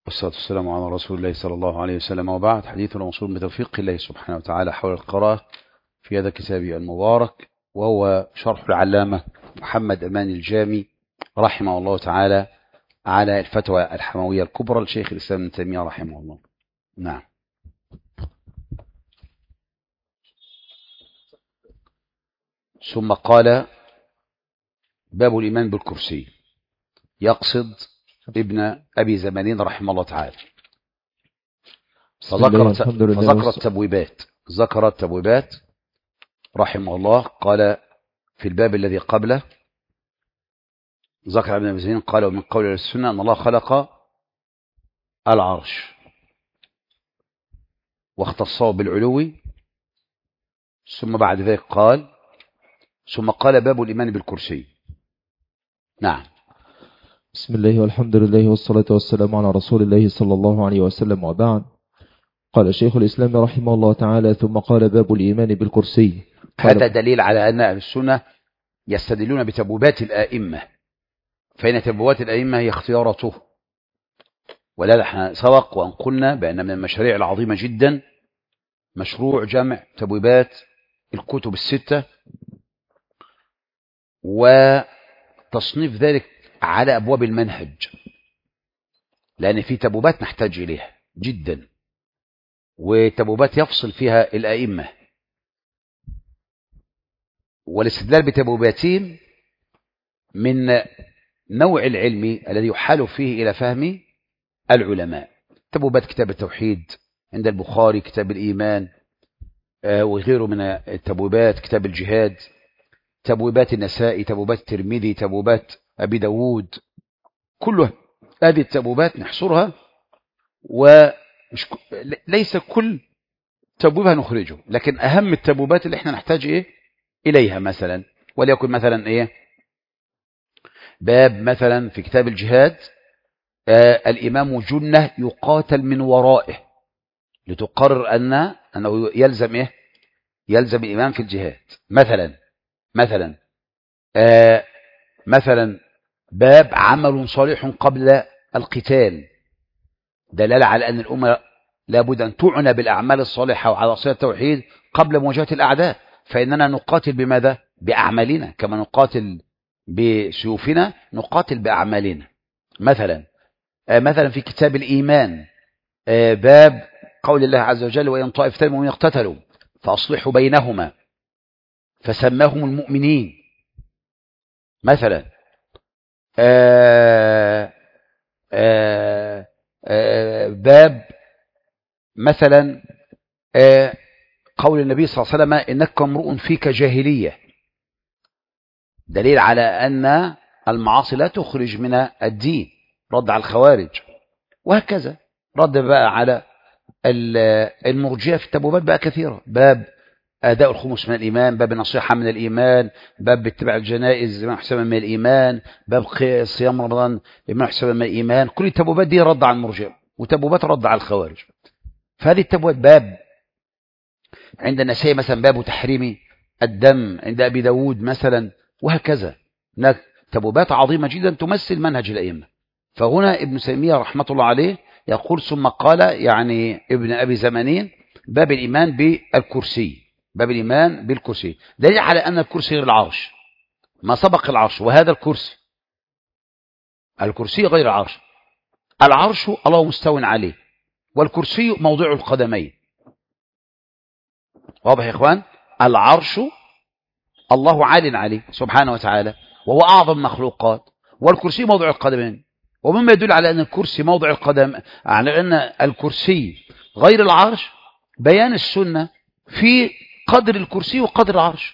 والصلاة والسلام على رسول الله صلى الله عليه وسلم، وبعد. حديثنا موصول بتوفيق الله سبحانه وتعالى حول القراءة في هذا الكتاب المبارك، وهو شرح العلامة محمد أمان الجامي رحمه الله تعالى على الفتوى الحموية الكبرى لشيخ الإسلام ابن تيمية رحمه الله. نعم. ثم قال: باب الإيمان بالكرسي، يقصد ابن أبي زمانين رحمه الله تعالى. ذكر التبويبات رحمه الله. قال في الباب الذي قبله، ذكر ابن أبي زمانين قال: ومن قول السنة أن الله خلق العرش واختصه بالعلو. ثم بعد ذلك قال باب الإيمان بالكرسي. نعم. بسم الله والحمد لله والصلاة والسلام على رسول الله صلى الله عليه وسلم، وبعد. قال شيخ الإسلام رحمه الله تعالى: ثم قال باب الإيمان بالكرسي. هذا دليل على أن أهل السنة يستدلون بتبويبات الآئمة، فإن تبويبات الآئمة هي اختيارته. ولا نحن سبق وأن قلنا بأن من المشاريع العظيمة جدا مشروع جمع تبويبات الكتب الستة وتصنيف ذلك على أبواب المنهج، لأن في تبويبات نحتاج إليها جدا، وتبويبات يفصل فيها الآئمة، والاستدلال بتبويباتهم من نوع العلم الذي يحال فيه إلى فهم العلماء. تبويبات كتاب التوحيد عند البخاري، كتاب الإيمان وغيره من التبويبات، كتاب الجهاد، تبويبات النسائي، تبويبات الترمذي، تبويبات أبي داود. كل هذه التبويبات نحصرها، وليس كل تبويبها نخرجه، لكن أهم التبويبات اللي احنا نحتاج إليها مثلا، وليكن مثلا باب مثلا في كتاب الجهاد: الإمام جنة يقاتل من ورائه، لتقرر أنه يلزم الإمام في الجهاد مثلا باب عمل صالح قبل القتال، دلالة على أن الأمة لابد أن تعنى بالأعمال الصالحة وعلى صلة التوحيد قبل مواجهة الأعداء، فإننا نقاتل بماذا؟ بأعمالنا، كما نقاتل بسيوفنا نقاتل بأعمالنا. مثلا في كتاب الإيمان باب قول الله عز وجل: وإن طائفتان من اقتتلوا فأصلحوا بينهما فسماهم المؤمنين. مثلا باب مثلا قول النبي صلى الله عليه وسلم: إنك امرؤ فيك جاهلية، دليل على أن المعاصي لا تخرج من الدين، رد على الخوارج. وهكذا رد بقى على المرجئة في التبويبات بقى كثيرة: باب أداء الخمس من الإيمان، باب النصيحة من الإيمان، باب اتباع الجنائز بما يحسب من الإيمان، باب صيام رمضان بما يحسب من الإيمان. كل التبويبات دي رد على المرجئة، وتبويبات رد على الخوارج. فهذه التبويبات باب عند النسائي مثلا باب تحريم الدم، عند أبي داود مثلا، وهكذا. هناك تبويبات عظيمة جدا تمثل منهج الأئمة. فهنا ابن تيمية رحمة الله عليه يقول: ثم قال، يعني ابن أبي زمانين، باب الإيمان بالكرسي. باب الإيمان بالكرسي دليل على أن الكرسي غير العرش، ما سبق العرش، وهذا الكرسي غير العرش. العرش الله مستوٍ عليه، والكرسي موضع القدمين. واضح يا إخوان؟ العرش الله عال عليه سبحانه وتعالى، وهو أعظم مخلوقات، والكرسي موضع القدمين. ومما يدل على أن الكرسي موضع القدم، على أن الكرسي غير العرش، بيان السنة في قدر الكرسي وقدر العرش.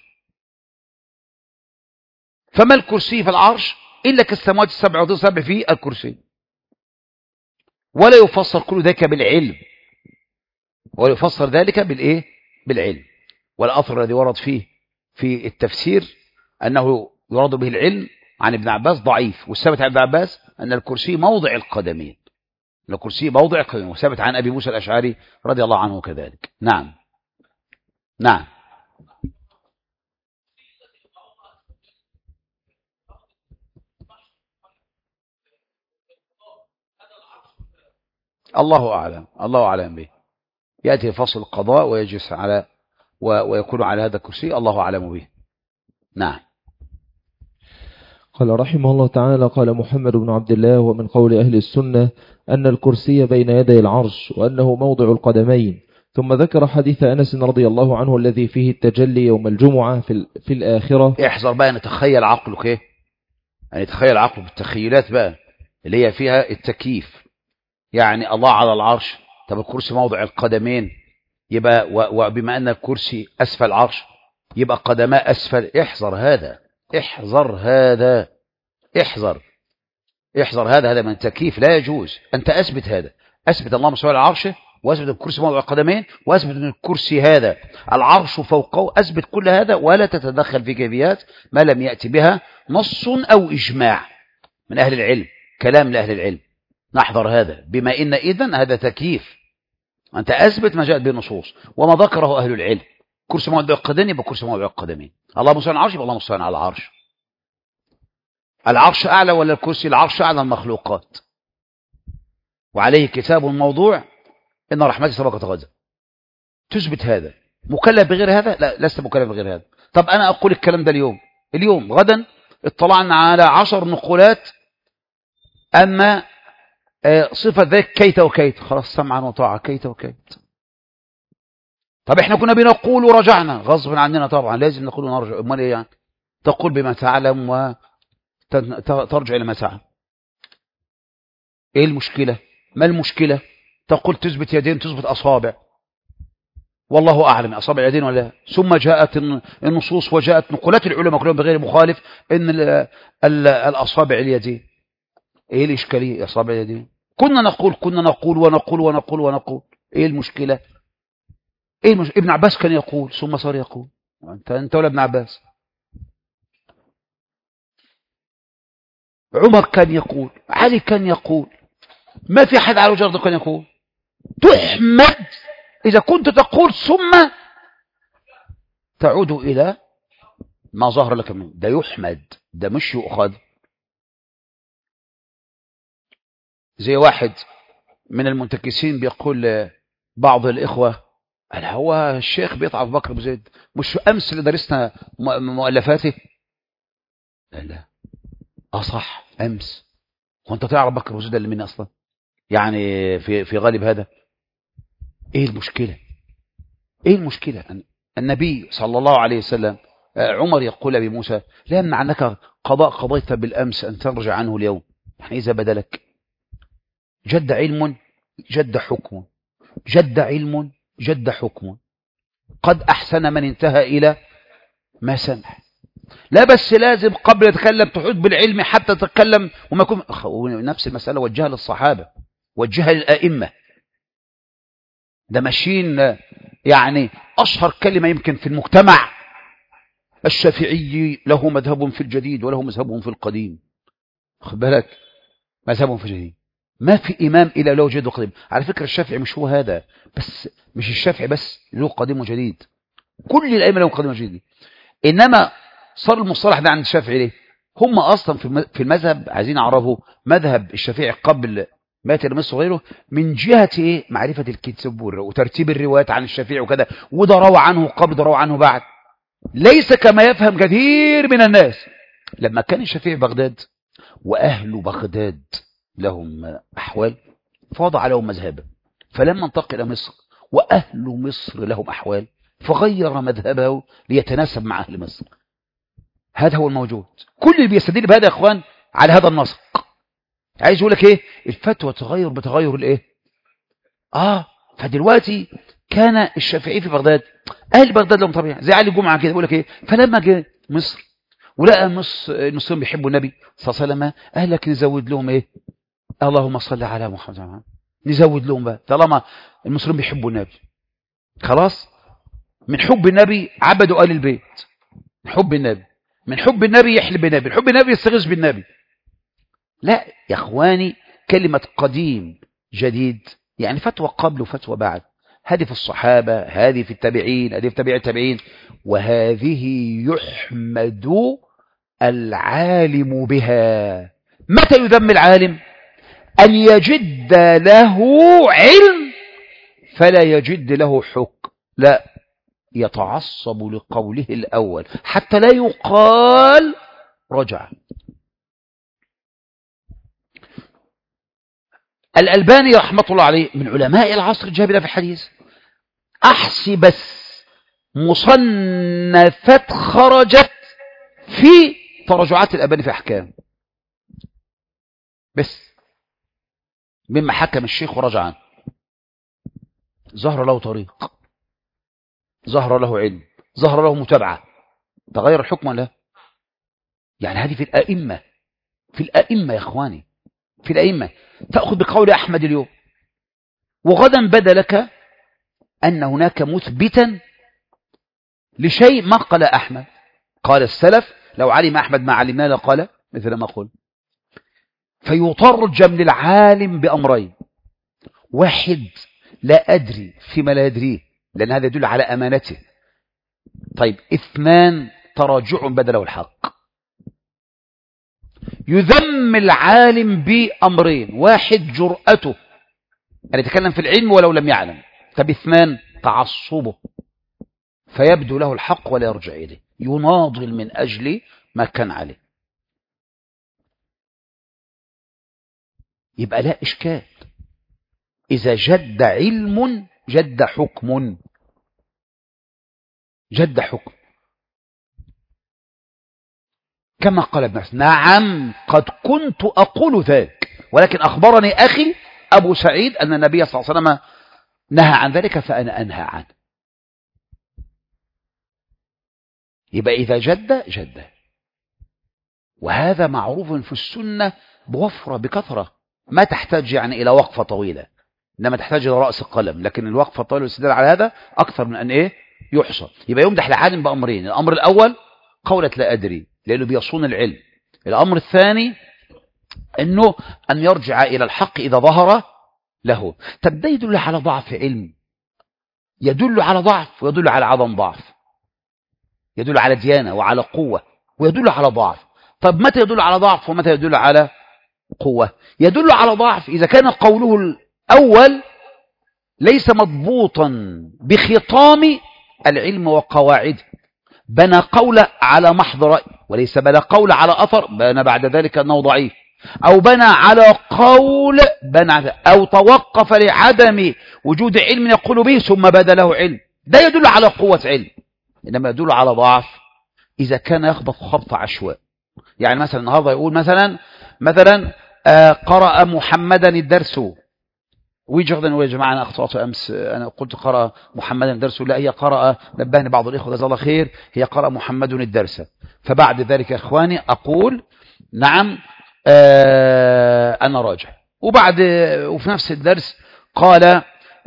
فما الكرسي في العرش إلا كالسماوات السبع والأرض السبع في الكرسي. ولا يفسر كل ذلك بالعلم، ولا يفسر ذلك بالعلم. والأثر الذي ورد فيه في التفسير أنه يراد به العلم عن ابن عباس ضعيف، والثابت عن ابن عباس أن الكرسي موضع القدمين، الكرسي موضع القدمين، وثابت عن أبي موسى الأشعري رضي الله عنه كذلك. نعم. الله أعلم، الله أعلم به. يأتي فصل القضاء ويجلس على ويكون على هذا الكرسي، الله أعلم به. نعم. قال رحمه الله تعالى: قال محمد بن عبد الله: ومن قول أهل السنة أن الكرسي بين يدي العرش وأنه موضع القدمين. ثم ذكر حديث أنس رضي الله عنه الذي فيه التجلي يوم الجمعة في الآخرة. احذر بقى، نتخيل عقلك ايه، يعني تخيل عقلك بالتخيلات بقى اللي هي فيها التكييف. يعني الله على العرش، طب الكرسي موضع القدمين، يبقى وبما أن الكرسي أسفل العرش يبقى قدماء أسفل. احذر هذا، احذر هذا، احذر هذا من التكييف، لا يجوز. أنت أثبت هذا، أثبت الله مسوى العرش، وأثبت الكرسي موضع القدمين، وأثبت أن الكرسي هذا العرش فوقه، أثبت كل هذا ولا تتدخل في كيفيات ما لم يأتي بها نص أو إجماع من أهل العلم، كلام لأهل العلم. نحذر هذا، بما إن إذن هذا تكييف. أنت أثبت ما جاءت به النصوص وما ذكره أهل العلم. كرسي موضع القدمين يبقى كرسي موضع القدمين، الله مسوى العرش يبقى الله مسوى على العرش. العرش أعلى ولا الكرسي؟ العرش أعلى المخلوقات، وعليه كتاب موضوع إن رحمتي سبقت غضبي. تثبت هذا. مكلف بغير هذا؟ لا، لست مكلف بغير هذا. طب أنا أقول الكلام ده اليوم غدا اطلعنا على 10 نقولات أما صفة ذلك كيت وكيت، خلاص سمعا وطاعة، كيت وكيت. طب احنا كنا بنقول ورجعنا غصب عننا، طبعا لازم نقول ونرجع. امال ايه يعني؟ تقول بما تعلم وترجع إلى ما تعلم. ايه المشكلة؟ ما المشكلة؟ تقول تثبت يدين، تثبت أصابع، والله أعلم أصابع يدين ولا. ثم جاءت النصوص وجاءت نقولات العلماء كلهم بغير مخالف إن الأصابع اليدين. ايه الإشكالية؟ أصابع اليدين كنا نقول ونقول. ايه المشكلة؟ ابن عباس كان يقول ثم صار يقول. انت ولا ابن عباس؟ عمر كان يقول، علي كان يقول، ما في حد على وجه الارض كان يقول. تحمد إذا كنت تقول ثم تعود إلى ما ظهر لك منه. ده يحمد، ده مش يؤخذ. زي واحد من المنتكسين بيقول بعض الإخوة: هو الشيخ بيطعف بكر أبو زيد، مش أمس اللي درسنا مؤلفاته؟ لا صح أمس. وانت تعرف بكر أبو زيد اللي مني أصلا؟ يعني في غالب هذا. ايه المشكلة؟ ايه المشكلة؟ النبي صلى الله عليه وسلم، عمر يقول أبي موسى: لا يمنع عنك قضاء قضيت بالأمس أن ترجع عنه اليوم. يعني إذا بدلك جد علم جد حكم، جد علم جد حكم، قد أحسن من انتهى إلى ما سمع. لا بس لازم قبل يتكلم تحط بالعلم حتى تتكلم وما يكون نفس المسألة. وجهها للصحابة، وجهها للأئمة. ده ماشيين يعني أشهر كلمة يمكن في المجتمع: الشافعي له مذهب في الجديد وله مذهب في القديم. خد بالك، مذهب في الجديد، ما في إمام إلا له جديد وقديم. على فكرة الشافعي مش هو هذا بس، مش الشافعي بس له قديم وجديد، كل الأئمة لهم قديم وجديد. إنما صار المصطلح ده عند الشافعي ليه؟ هم أصلا في المذهب عايزين يعرفوا مذهب الشافعي قبل ما يتلمس غيره من جهة إيه؟ معرفة الكتاب وترتيب الروايات عن الشافعي وكذا، وده روى عنه قبل وده روى عنه بعد، ليس كما يفهم كثير من الناس. لما كان الشافعي بغداد وأهل بغداد لهم أحوال فوضع لهم مذهبا، فلما انتقل إلى مصر وأهل مصر لهم أحوال فغير مذهبه ليتناسب مع أهل مصر. هذا هو الموجود. كل اللي بيستدل بهذا يا إخوان على هذا النسق. عايز يقول لك إيه؟ الفتوى تغير بتغير الإيه؟ فدلوقتي كان الشافعي في بغداد، أهل بغداد لهم طبيعة زي علي الجمعة كده، يقول لك إيه؟ فلما جاء مصر ولقى المصريين بيحبوا النبي صلى الله عليه وسلم، قال لك نزود لهم إيه؟ اللهم صل على محمد. نزود لهم بقى طالما المصريين بيحبوا النبي، خلاص من حب النبي عبدوا آل البيت، من حب النبي، من حب النبي يحلب بالنبي، من حب النبي يستغيث بالنبي. لا يا اخواني، كلمة قديم جديد يعني فتوى قبل وفتوى بعد. هذه في الصحابة، هذه في التابعين، هذه في تابع التابعين، وهذه يحمد العالم بها. متى يذم العالم؟ أن يجد له علم فلا يجد له حكم، لا، يتعصب لقوله الأول حتى لا يقال رجع. الألباني رحمة الله عليه من علماء العصر الجابر في الحديث، أحصي بس مصنفات خرجت في تراجعات الألباني في أحكام، بس مما حكم الشيخ ورجع عنه. ظهر له طريق، ظهر له علم، ظهر له متابعة، تغير الحكم ولا لا؟ يعني هذه في الأئمة، في الأئمة يا إخواني، في الأئمة. تأخذ بقول أحمد اليوم، وغدا بدا لك أن هناك مثبتا لشيء ما قال أحمد. قال السلف لو علم أحمد ما علمنا لقال مثل ما قل. فيترجم للعالم بأمرين: واحد، لا أدري فيما لا يدريه، لأن هذا يدل على أمانته. طيب، اثنان، تراجع بدله الحق. يذم العالم بأمرين: واحد، جرأته أن يتكلم في العلم ولو لم يعلم. طب اثنان، تعصبه، فيبدو له الحق ولا يرجع إليه، يناضل من أجل ما كان عليه. يبقى لا إشكال، إذا جد علم جد حكم، جد حكم. كما قال ابن عباس: نعم قد كنت أقول ذلك، ولكن أخبرني أخي أبو سعيد أن النبي صلى الله عليه وسلم نهى عن ذلك فأنا أنهى عنه. يبقى إذا جد جد، وهذا معروف في السنة بوفرة بكثرة، ما تحتاج يعني إلى وقفة طويلة، إنما تحتاج إلى رأس القلم. لكن الوقفة الطويلة والاستدلال على هذا أكثر من أن يحصى. يبقى يمدح العالم بأمرين: الأمر الأول قولة لا أدري، لأنه بيصون العلم. الأمر الثاني أنه أن يرجع إلى الحق إذا ظهر له. طب ده يدل على ضعف علم، يدل على ضعف ويدل على عدم ضعف، يدل على ديانة وعلى قوة ويدل على ضعف. طب متى يدل على ضعف ومتى يدل على قوة؟ يدل على ضعف إذا كان قوله الأول ليس مضبوطا بخطام العلم وقواعده، بنى قول على محض رأي وليس بنى قول على أثر، بنى بعد ذلك أنه ضعيف، أو بنى على قول أو توقف لعدم وجود علم يقول به ثم بدا له علم. ده يدل على قوة علم. إنما يدل على ضعف إذا كان يخبط خبط عشواء. يعني مثلا النهارده يقول مثلا قرأ محمدا الدرس، ويجغدا يا جماعة أنا أخطأت أمس، أنا قلت قرأ محمدا الدرس، لا، هي قرأ، نبهني بعض الإخوة جزاه الله خير، هي قرأ محمد الدرس. فبعد ذلك يا إخواني أقول نعم أنا راجع. وفي نفس الدرس قال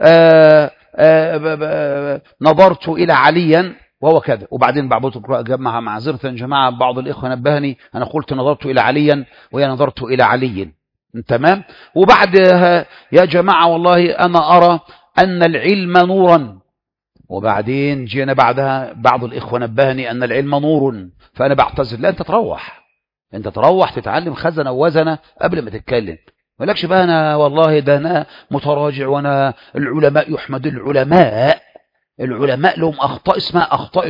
نظرت إلى عليا وهو كذا، وبعدين بعض جمع معذرة جماعة بعض الإخوة نبهني، أنا قلت نظرت إلى عليا وهي نظرت إلى علي، تمام. وبعدها يا جماعة والله أنا أرى أن العلم نورا، وبعدين جينا بعدها بعض الإخوة نبهني أن العلم نور، فأنا بعتذر. لا، أنت تروح تتعلم خزنة ووزنة قبل ما تتكلم. مالكش بقى أنا والله ده أنا متراجع، وأنا العلماء يحمد العلماء لهم أخطاء اسمها أخطاء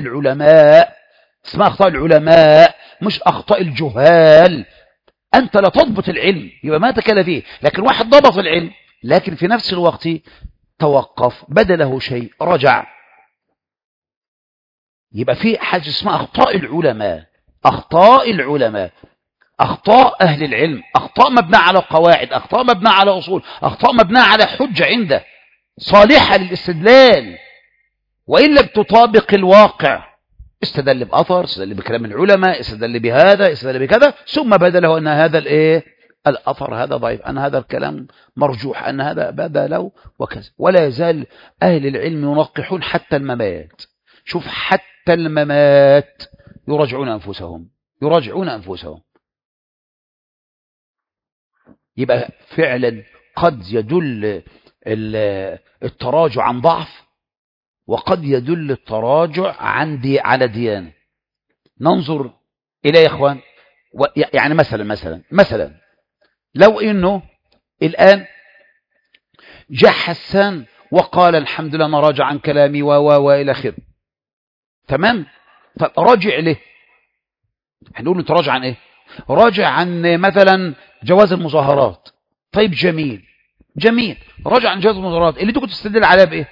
العلماء، مش أخطاء الجهال. أنت لا تضبط العلم يبقى ما تكلم فيه، لكن واحد ضبط العلم لكن في نفس الوقت توقف، بدله شيء، رجع، يبقى في حاجة اسمها أخطاء أهل العلم، أخطاء مبنى على قواعد، أخطاء مبنى على أصول، أخطاء مبنى على حجة عنده صالحة للاستدلال، وإن لم تطابق الواقع. استدل بأثر، استدل بكلام العلماء، استدل بهذا، استدل بكذا، ثم بدا له أن هذا الأثر هذا ضعيف، أن هذا الكلام مرجوح، أن هذا بدا له وكذا. ولا يزال أهل العلم ينقحون حتى الممات. شوف، حتى الممات يراجعون أنفسهم. يبقى فعلا قد يدل التراجع عن ضعف، وقد يدل التراجع على ديانة. ننظر إليه يا إخوان، يعني مثلا لو إنه الآن جاء حسان وقال الحمد لله أنا راجع عن كلامي وإلى آخره. تمام. طب راجع ليه؟ هنقول انت راجع عن ايه؟ راجع عن مثلا جواز المظاهرات. طيب جميل راجع عن جواز المظاهرات اللي انت كنت تستدل عليها بايه؟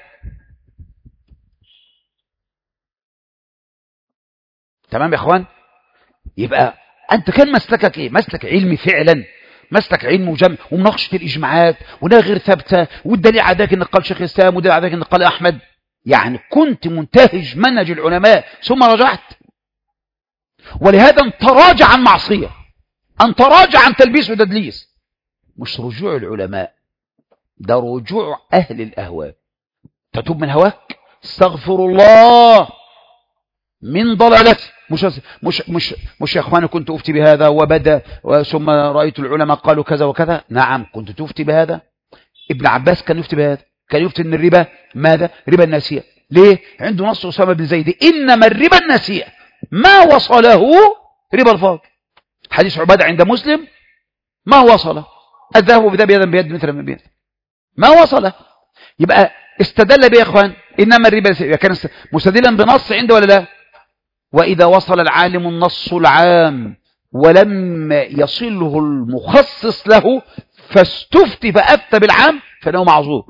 تمام يا اخوان. يبقى انت كان مسلكك ايه؟ مسلك علمي فعلا، مسلك علم وجمع ومناقشه الاجماعات وده غير ثابته، والدليل على ذلك ان قال شيخ الاسلام والدليل على ذلك ان قال احمد. يعني كنت منتهج منهج العلماء ثم رجعت. ولهذا انت راجع عن معصيه، انت راجع عن تلبيس وتدليس. مش رجوع العلماء، ده رجوع اهل الاهواء. تتوب من هواك، استغفر الله من ضلالتي. مش يا اخواني كنت افتي بهذا وبدا ثم رايت العلماء قالوا كذا وكذا. نعم كنت تفتي بهذا. ابن عباس كان يفتي بهذا، كان يفتي ان الربا ماذا؟ ربا النسيئه. ليه؟ عنده نص اسامه بن زيد انما الربا النسيئه ما وصله ربا الفضل. حديث عباده عند مسلم ما وصله الذهب بذهب يدا بيد مثلا من بيد، ما وصله. يبقى استدل به يا اخوان انما الربا النسيئه، كان مستدلا بنص عنده ولا لا؟ وإذا وصل العالم النص العام ولم يصله المخصص له فاستفتي فأفتى بالعام فإنه معذور.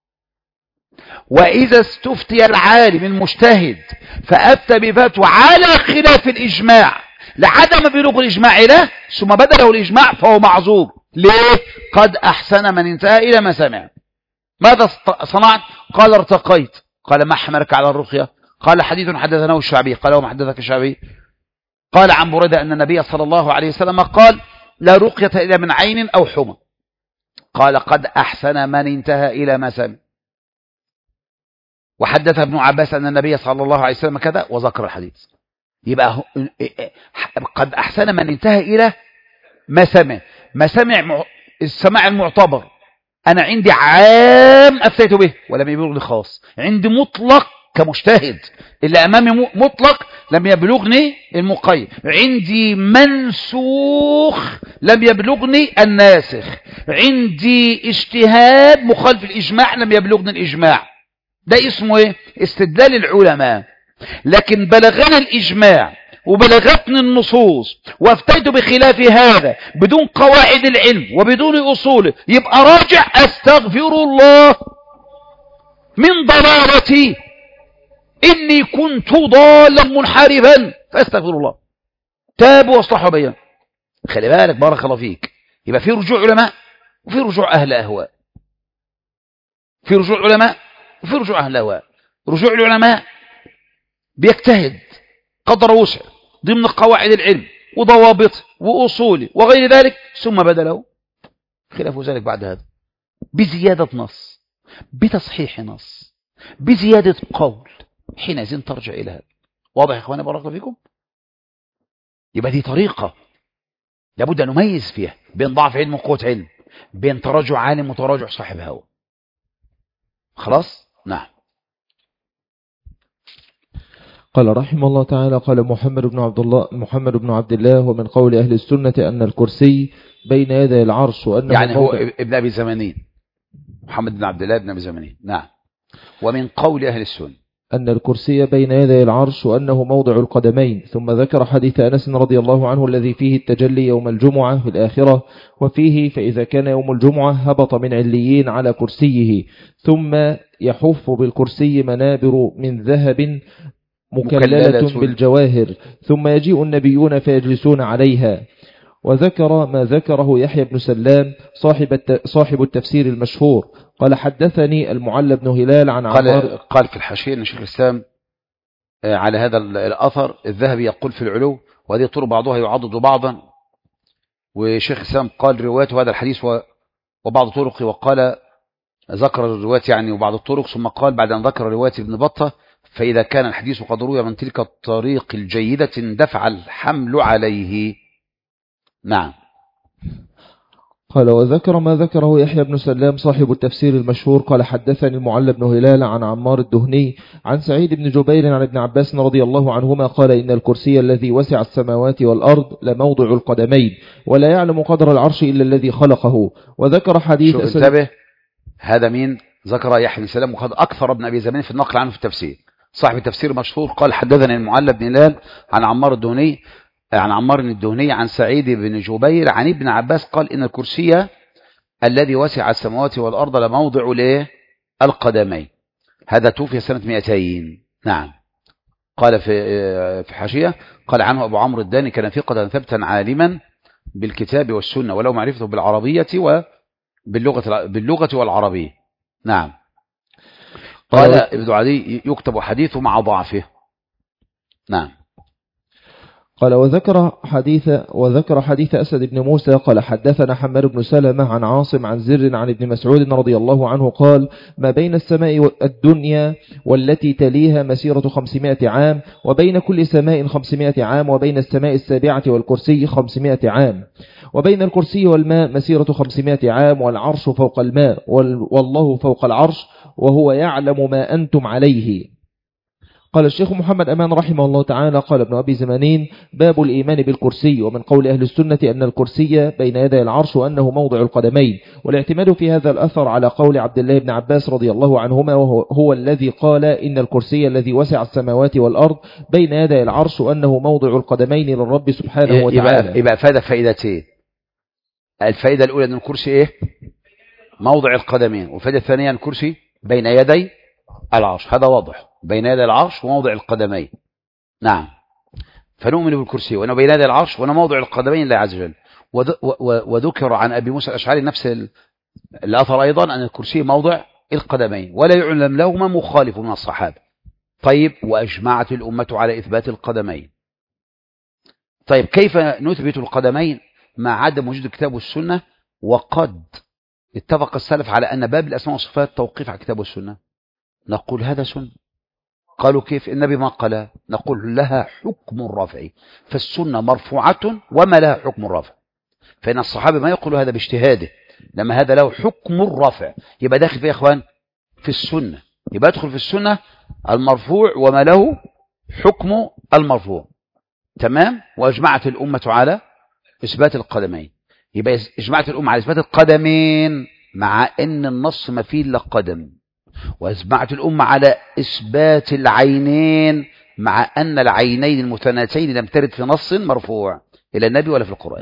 وإذا استفتي العالم المجتهد فأفتى بفتوى على خلاف الإجماع لعدم بلوغ الإجماع له ثم بدله الإجماع فهو معذور. ليه؟ قد أحسن من انتهى إلى ما سمع. ماذا صنعت؟ قال ارتقيت. قال ما حملك على الرقية؟ قال حديث حدثناه الشعبي. قال وما حدثك الشعبي؟ قال عن بريدة أن النبي صلى الله عليه وسلم قال لا رقية إلا من عين أو حمى. قال قد أحسن من انتهى إلى ما سمع. وحدث ابن عباس أن النبي صلى الله عليه وسلم كذا وذكر الحديث. يبقى قد أحسن من انتهى إلى ما سمع. ما سمع السماع المعتبر. أنا عندي عام أفتيت به ولم يبلغني خاص، عندي مطلق كمجتهد اللي أمامي مطلق لم يبلغني المقيد، عندي منسوخ لم يبلغني الناسخ، عندي اجتهاد مخالف الإجماع لم يبلغني الإجماع. ده اسمه ايه؟ استدلال العلماء. لكن بلغني الإجماع وبلغتني النصوص وافتيت بخلاف هذا بدون قواعد العلم وبدون أصوله، يبقى راجع أستغفر الله من ضلالتي إني كنت ضالا منحرفا فاستغفر الله. تابوا واصلحوا بينهم. خلي بالك بارك الله فيك. يبقى في رجوع علماء وفي رجوع أهل أهواء. في رجوع علماء وفي رجوع أهل أهواء. رجوع العلماء بيجتهد قدر وسع ضمن قواعد العلم وضوابطه وأصوله وغير ذلك ثم بدله خلاف ذلك بعد هذا بزيادة نص بتصحيح نص بزيادة قول، حينئذ ترجع إلى هذا. واضح يا إخواني بارك الله فيكم؟ يبقى دي طريقة لابد أن نميز فيها بين ضعف علم وقوة علم، بين تراجع عالم وتراجع صاحب هوى. خلاص؟ نعم. قال رحمه الله تعالى قال محمد بن عبد الله ومن قول أهل السنة أن الكرسي بين يدي العرش وأنه يعني هو ابن أبي زمانين، محمد بن عبد الله ابن أبي زمانين. نعم. ومن قول أهل السنة أن الكرسي بين يدي العرش وأنه موضع القدمين، ثم ذكر حديث أنس رضي الله عنه الذي فيه التجلي يوم الجمعة في الآخرة، وفيه فإذا كان يوم الجمعة هبط من عليين على كرسيه، ثم يحف بالكرسي منابر من ذهب مكللة بالجواهر، ثم يجيء النبيون فيجلسون عليها. وذكر ما ذكره يحيى بن سلام صاحب التفسير المشهور قال حدثني المعلى بن هلال عن عمار. قال في الحاشية أن شيخ الإسلام على هذا الأثر الذهبي يقول في العلو وهذه طرق بعضها يعضد بعضا، وشيخ الإسلام قال روايته هذا الحديث وبعض طرقه، وقال ذكر الرواية يعني وبعض الطرق، ثم قال بعد أن ذكر رواية ابن بطة فإذا كان الحديث قد روي من تلك الطريق الجيدة دفع الحمل عليه. نعم. قال وذكر ما ذكره يحيى بن سلام صاحب التفسير المشهور قال حدثني المعلى بن هلال عن عمار الدهني عن سعيد بن جبير عن ابن عباس رضي الله عنهما قال إن الكرسي الذي وسع السماوات والأرض لموضع القدمين ولا يعلم قدر العرش إلا الذي خلقه. وذكر حديث انتبه، هذا مين ذكر؟ يحيى بن سلام، وقد أكثر ابن أبي زمان في النقل عنه في التفسير. صاحب التفسير المشهور قال حدثني المعلى بن هلال عن عمار الدهني عن عمار الدهني عن سعيد بن جبير عن ابن عباس قال إن الكرسي الذي وسع السماوات والأرض لموضع القدمين. هذا توفي سنة 200. نعم. قال في حاشية قال عنه أبو عمرو الداني كان ثقة ثبتا عالما بالكتاب والسنة ولو معرفته بالعربية وباللغة والعربية. نعم. قال ابن عدي يكتب حديثه مع ضعفه. نعم. قال وذكر حديث أسد بن موسى قال حدثنا حماد بن سلمة عن عاصم عن زر عن ابن مسعود رضي الله عنه قال ما بين السماء الدنيا والتي تليها مسيرة 500 عام وبين كل سماء 500 عام وبين السماء السابعة والكرسي 500 عام وبين الكرسي والماء مسيرة 500 عام والعرش فوق الماء والله فوق العرش وهو يعلم ما أنتم عليه. قال الشيخ محمد أمان رحمه الله تعالى قال ابن أبي زمانين باب الإيمان بالكرسي ومن قول أهل السنة أن الكرسي بين يدي العرش وأنه موضع القدمين والاعتماد في هذا الأثر على قول عبد الله بن عباس رضي الله عنهما وهو الذي قال إن الكرسي الذي وسع السماوات والأرض بين يدي العرش وأنه موضع القدمين للرب سبحانه وتعالى. يبقى فائدتين. الفائدة الأولى أن الكرسي موضع القدمين، والفائدة الثانية أن الكرسي بين يدي العرش. هذا واضح، بين يدي العرش وموضع القدمين. نعم. فنؤمن بالكرسي وأنه بين يدي العرش وأنه موضع القدمين لله عز وجل. وذكر عن أبي موسى الأشعري نفس الأثر أيضا أن الكرسي موضع القدمين ولا يعلم لهما مخالف من الصحابة. طيب، وأجمعت الأمة على إثبات القدمين. طيب، كيف نثبت القدمين مع عدم وجود الكتاب والسنة وقد اتفق السلف على أن باب الأسماء والصفات توقيف على الكتاب والسنة؟ نقول هذا سنة. قالوا كيف؟ النبي ما قال. نقول لها حكم الرفع، فالسنة مرفوعة وما لها حكم الرفع، فإن الصحابة ما يقولوا هذا باجتهاده، لما هذا له حكم الرفع يبقى داخل فيه يا إخوان في السنة، يبقى يدخل في السنة المرفوع وما له حكم المرفوع. تمام. وأجمعت الأمة على إثبات القدمين، يبقى اجمعت الأمة على إثبات القدمين مع أن النص ما فيه إلا قدم، وأجمعت الأمة على إثبات العينين مع أن العينين المثنتين لم ترد في نص مرفوع إلى النبي ولا في القرآن.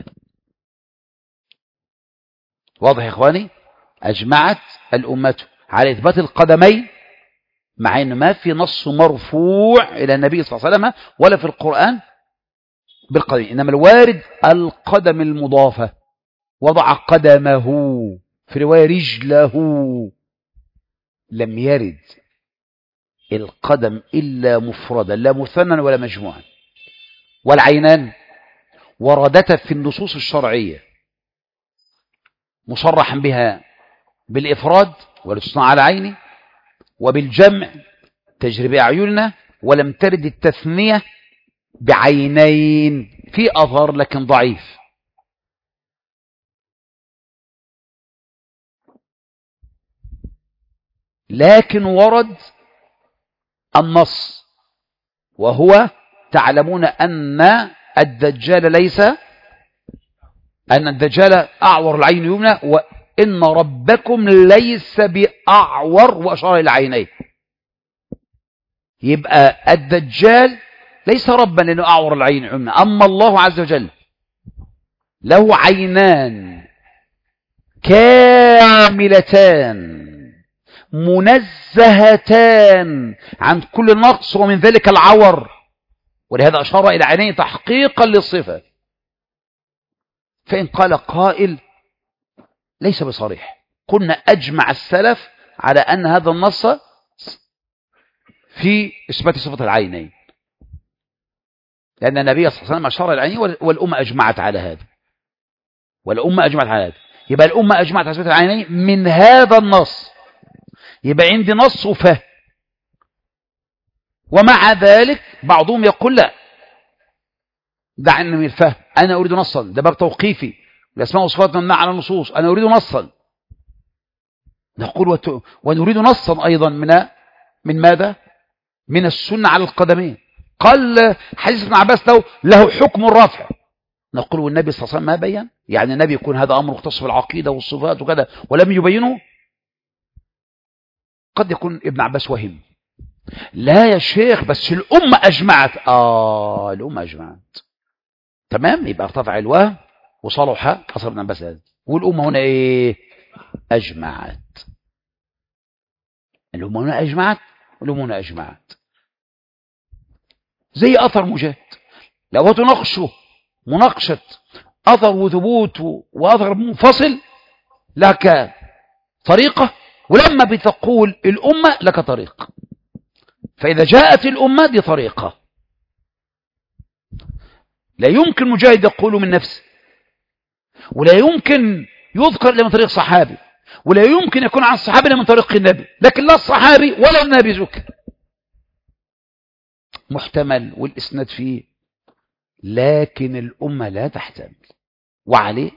واضح يا إخواني؟ أجمعت الأمة على إثبات القدمين مع أن ما في نص مرفوع إلى النبي صلى الله عليه وسلم ولا في القرآن بالقدم، إنما الوارد القدم المضافة، وضع قدمه، في رواية رجله. لم يرد القدم إلا مفردا لا مثنى ولا مجموعا. والعينان وردتا في النصوص الشرعية مصرحا بها بالإفراد والاستثناء على عيني، وبالجمع تجري بأعيننا، ولم ترد التثنية بعينين في أثر لكن ضعيف. لكن ورد النص، وهو تعلمون أن الدجال أعور العين اليمنى وإن ربكم ليس بأعور، وأشار إلى عينيه. يبقى الدجال ليس ربا لأنه أعور العين اليمنى، أما الله عز وجل له عينان كاملتان منزهتان عن كل نقص ومن ذلك العور، ولهذا أشار إلى عينين تحقيقا للصفة. فإن قال قائل ليس بصريح، قلنا أجمع السلف على أن هذا النص في إثبات صفة العينين، لأن النبي صلى الله عليه وسلم أشار إلى العينين والأمة أجمعت على هذا، يبقى الأمة أجمعت على إثبات العينين من هذا النص. يبقى عندي نص وفهم. ومع ذلك بعضهم يقول لا، دعني من الفهم، أنا أريد نصا، ده باب توقيفي، الأسماء والصفات ممنوعة على النصوص، أنا أريد نصا. نقول ونريد نصا أيضا من ماذا؟ من السنة على القدمين. قال حديث ابن عباس له حكم الرفع. نقول والنبي صلى الله عليه وسلم ما بين؟ يعني النبي يكون هذا أمر مختص بالعقيدة والصفات وكذا ولم يبينه؟ قد يكون ابن عباس وهم. لا يا شيخ بس الأمة أجمعت. الأمة أجمعت، تمام، يبقى ارتفع الوهم وصلح أثر ابن عباس هذا. والأمة هنا إيه؟ أجمعت. الأمة هنا أجمعت والأمة هنا أجمعت. زي أثر مجاهد، لو تناقشه مناقشة أثر وثبوت وأثر منفصل لك طريقة، ولما بتقول الأمة لك طريق. فإذا جاءت الأمة دي طريقة. لا يمكن مجاهد يقول من نفسه، ولا يمكن يذكر إلا من طريق صحابي، ولا يمكن يكون عن الصحابي إلا من طريق النبي، لكن لا الصحابي ولا النبي ذكر. محتمل والإسناد فيه، لكن الأمة لا تحتمل. وعليه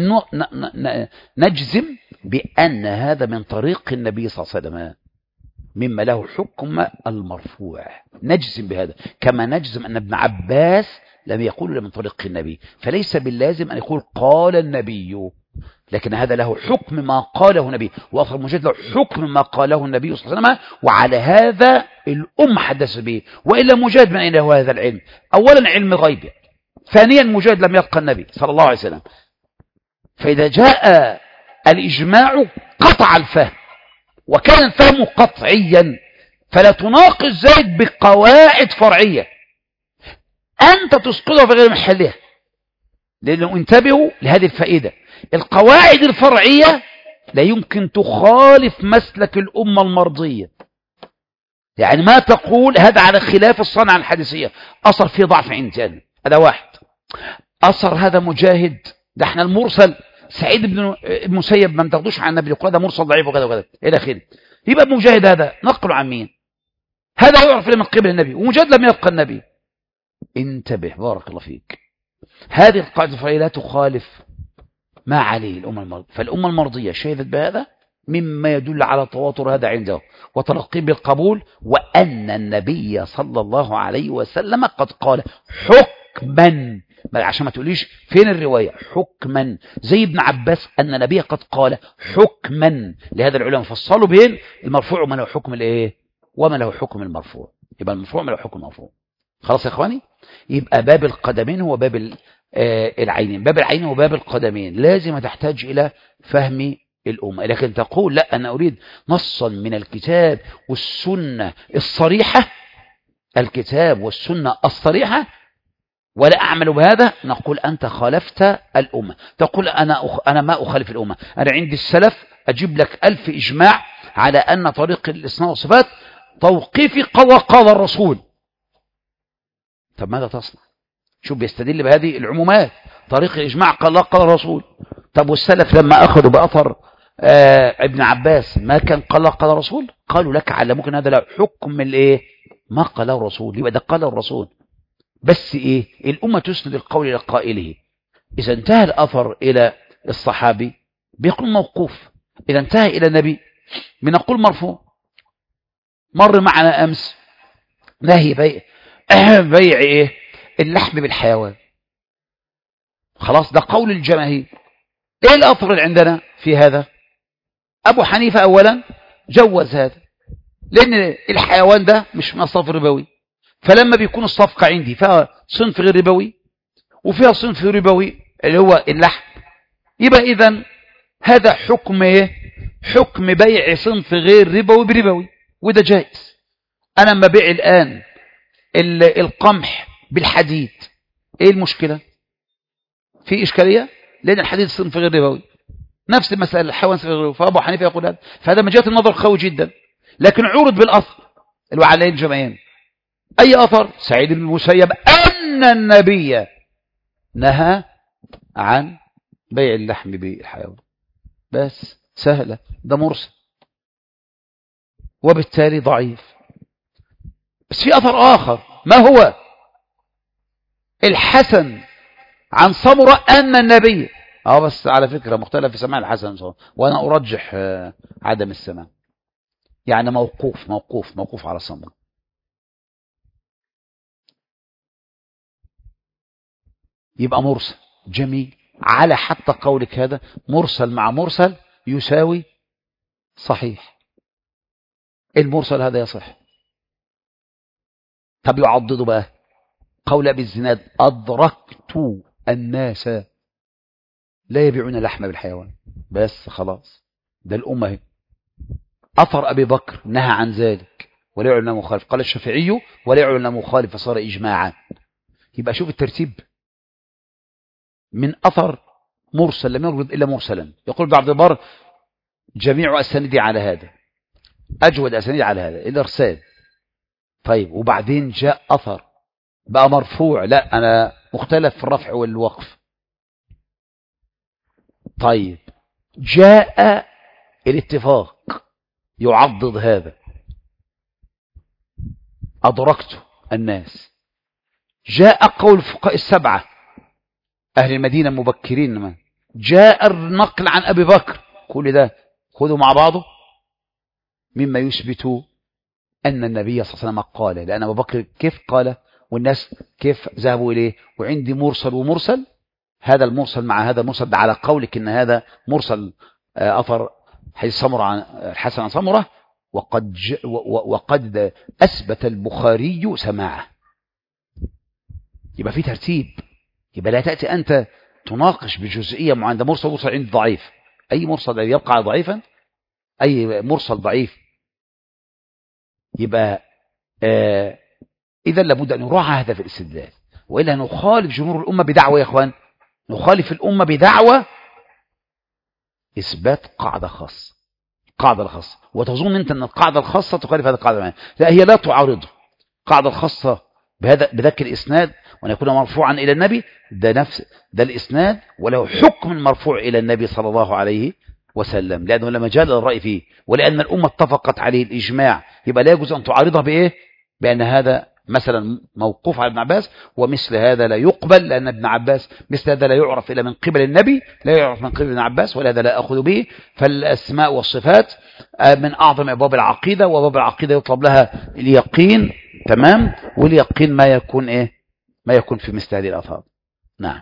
نجزم بأن هذا من طريق النبي صلى الله عليه وسلم مما له حكم المرفوع. نجزم بهذا كما نجزم أن ابن عباس لم يقول من طريق النبي، فليس باللازم أن يقول قال النبي، لكن هذا له حكم ما قاله النبي، وأثر مجاهد له حكم ما قاله النبي صلى الله عليه وسلم، وعلى هذا الأمة حدث به. وإلا مجاهد من أين هو هذا العلم؟ أولا علم غيب، ثانيا مجاهد لم يلقى النبي صلى الله عليه وسلم. فإذا جاء الإجماع قطع الفهم، وكان الفهم قطعيا، فلا تناقش ذلك بقواعد فرعية أنت تسقطها في غير محلها. لأنه انتبهوا لهذه الفائدة، القواعد الفرعية لا يمكن تخالف مسلك الأمة المرضية. يعني ما تقول هذا على خلاف الصنعة الحديثية، أثر فيه ضعف عندي أنا، هذا واحد. أثر هذا مجاهد، ده احنا المرسل سعيد بن المسيب ما تاخدوش عن النبي، يقول هذا مرسل ضعيف وكذا وكذا الى اخره. يبقى مجاهد هذا نقله عن مين؟ هذا يعرف من قبل النبي، ومجاهد لم يبقى النبي. انتبه بارك الله فيك، هذه القاعده الفرعيه لا تخالف ما عليه الامه المرضيه. فالامه المرضيه شهدت بهذا مما يدل على تواتر هذا عنده وتلقيه بالقبول، وان النبي صلى الله عليه وسلم قد قال حكما، عشان ما تقوليش فين الرواية، حكما زي ابن عباس أن النبي قد قال حكما. لهذا العلماء فصلوا بين المرفوع وما له حكم الايه وما له حكم المرفوع. يبقى المرفوع ما له حكم المرفوع. خلاص يا اخواني، يبقى باب القدمين هو باب العينين، باب العين وباب القدمين لازم تحتاج إلى فهم الأمة. لكن تقول لا أنا أريد نصا من الكتاب والسنة الصريحة، الكتاب والسنة الصريحة، ولا أعمل بهذا، نقول أنت خالفت الأمة. تقول أنا ما أخالف الأمة، أنا عندي السلف أجيب لك 1000 إجماع على أن طريق الإسماء والصفات توقيفي قال الرسول. طب ماذا تصنع؟ شوف بيستدل بهذه العمومات، طريق الإجماع قال الرسول. طب والسلف لما أخذوا بأثر ابن عباس ما كان قال الرسول؟ قالوا لك علموك أن هذا له حكم الإيه ما قاله الرسول، يبقى ده قال الرسول. بس ايه الامه تسند القول الى قائله. اذا انتهى الاثر الى الصحابي بيقول موقوف، اذا انتهى الى النبي بنقول مرفوع. مر معنا امس نهي بيع ايه اللحم بالحيوان، خلاص ده قول الجماهير. ايه الاثر اللي عندنا في هذا؟ ابو حنيفه اولا جوز هذا، لان الحيوان ده مش من الصنف الربوي، فلما بيكون الصفقة عندي فيها صنف غير ربوي وفيها صنف ربوي اللي هو اللحم، يبقى إذن هذا حكم ايه؟ حكم بيع صنف غير ربوي بربوي، وده جائز. أنا لما بيع الآن القمح بالحديد، ايه المشكلة؟ في إشكالية؟ لأن الحديد صنف غير ربوي، نفس المسألة الحيوان صنف غير ربوي، فأبو حنيفة يقول هذا، فهذا من جهة النظر قوي جدا. لكن عورض بالأصل اللي هو عليه الجمعين. أي أثر؟ سعيد بن المسيب أن النبي نهى عن بيع اللحم بالحيوان، بس سهلة، ده مرسل وبالتالي ضعيف. بس في أثر آخر، ما هو؟ الحسن عن سمرة أن النبي بس على فكرة مختلف في سماع الحسن، وأنا أرجح عدم السماع، يعني موقوف على سمرة. يبقى مرسل. جميل. على حتى قولك هذا مرسل مع مرسل يساوي صحيح، المرسل هذا يصح. طب يعضده بقى قول أبي الزناد أدركت الناس لا يبيعون اللحم بالحيوان، بس خلاص ده الأمة هي. أثر أبي بكر نهى عن ذلك ولا يعلن مخالف، قال الشافعي ولا يعلن مخالف فصار إجماعا. يبقى شوف الترتيب، من أثر مرسل لم يرد إلا مرسلا. يقول ابن عبد البر جميع أسانيدي على هذا، أجود أسانيدي على هذا الإرسال. طيب وبعدين جاء أثر بقى مرفوع، لا أنا مختلف في الرفع والوقف. طيب جاء الاتفاق يعضد هذا، أدركت الناس. جاء قول الفقهاء السبعة أهل المدينة المبكرين، جاء النقل عن أبي بكر، كل ده خذوا مع بعضه مما يثبت أن النبي صلى الله عليه وسلم قال، لأن أبو بكر كيف قال والناس كيف ذهبوا إليه. وعندي مرسل ومرسل، هذا المرسل مع هذا المرسل، على قولك إن هذا مرسل أثر حديث سمرة عن الحسن عن سمرة، وقد أثبت البخاري سماعه. يبقى في ترتيب، يبقى لا تأتي أنت تناقش بجزئية معينة. مرسل عندي ضعيف، أي مرسل ضعيف يبقى ضعيفا، أي مرسل ضعيف يبقى إذا لابد أن نراعى هذا في الاستدلال، وإلا نخالف جمهور الأمة بدعوة. يا إخوان نخالف الأمة بدعوة إثبات قاعدة خاصة، وتظن أنت أن القاعدة الخاصة تخالف هذه القاعدة معين. لا، هي لا تعارضه. القاعدة الخاصة بذاك الإسناد وأن يكون مرفوعا إلى النبي، ده الإسناد وله حكم المرفوع إلى النبي صلى الله عليه وسلم، لأنه لا مجال للرأي فيه، ولأن الأمة اتفقت عليه الإجماع. يبقى لا يجوز أن تعارضها بإيه؟ بأن هذا مثلا موقوف على ابن عباس ومثل هذا لا يقبل، لأن ابن عباس مثل هذا لا يعرف إلا من قبل النبي، لا يعرف من قبل ابن عباس، ولهذا لا أخذ به. فالأسماء والصفات من أعظم أبواب العقيدة، وباب العقيدة يطلب لها اليقين، تمام، واليقين ما يكون إيه؟ ما يكون في مثل هذه الألفاظ. نعم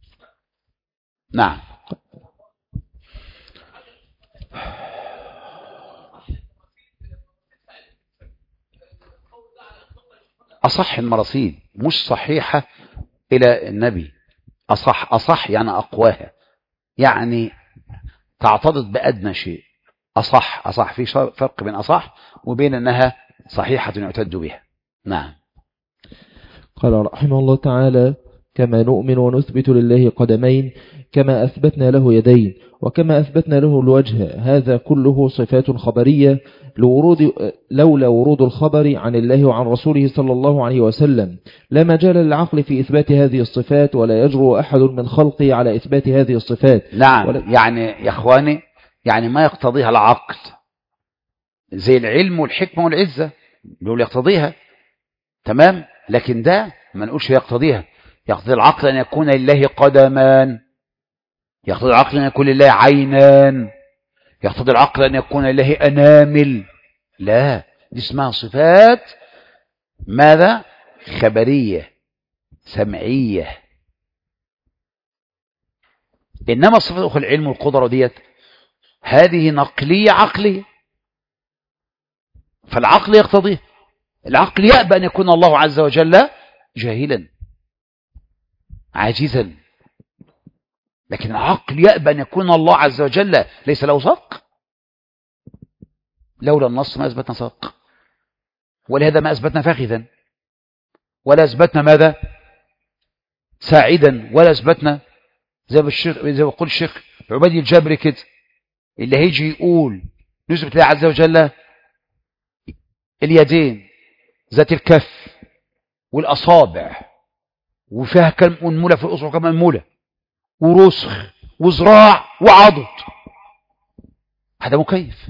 أصح المراسيل مش صحيحة إلى النبي، أصح يعني أقواها، يعني تعتضد بأدنى شيء. أصح في فرق بين أصح وبين أنها صحيحة يعتد بها. نعم. قال رحمه الله تعالى: كما نؤمن ونثبت لله قدمين، كما أثبتنا له يدين، وكما أثبتنا له الوجه، هذا كله صفات خبرية لولا ورود الخبر عن الله وعن رسوله صلى الله عليه وسلم لا مجال للعقل في إثبات هذه الصفات، ولا يجرؤ أحد من خلقه على إثبات هذه الصفات. نعم. يعني يا إخواني، يعني ما يقتضيها العقل زي العلم والحكمة والعزة دول يقتضيها، تمام، لكن ده ما نقولش يقتضيها. يقتضي العقل أن يكون لله قدمان، يقتضي العقل أن يكون لله عينان، يقتضي العقل أن يكون لله أنامل. لا، دي اسمها صفات ماذا؟ خبرية سمعية. إنما الصفات الأخرى العلم والقدرة ديت هذه نقلية عقلية، فالعقل يقتضيه. العقل يأبى أن يكون الله عز وجل جاهلا عاجزا، لكن العقل يأبى أن يكون الله عز وجل ليس له ساق. لولا النص ما أثبتنا ساق، ولهذا ما أثبتنا فخذا، ولا أثبتنا ماذا؟ ساعدا، ولا أثبتنا زي ما يقول الشيخ عبيد الجابري كده، اللي هيجي يقول نثبت الله عز وجل اليدين ذات الكف والأصابع وفيها كم أنملة في الأصبع كم أنملة ورسخ وزراع وعضد، هذا مكيف.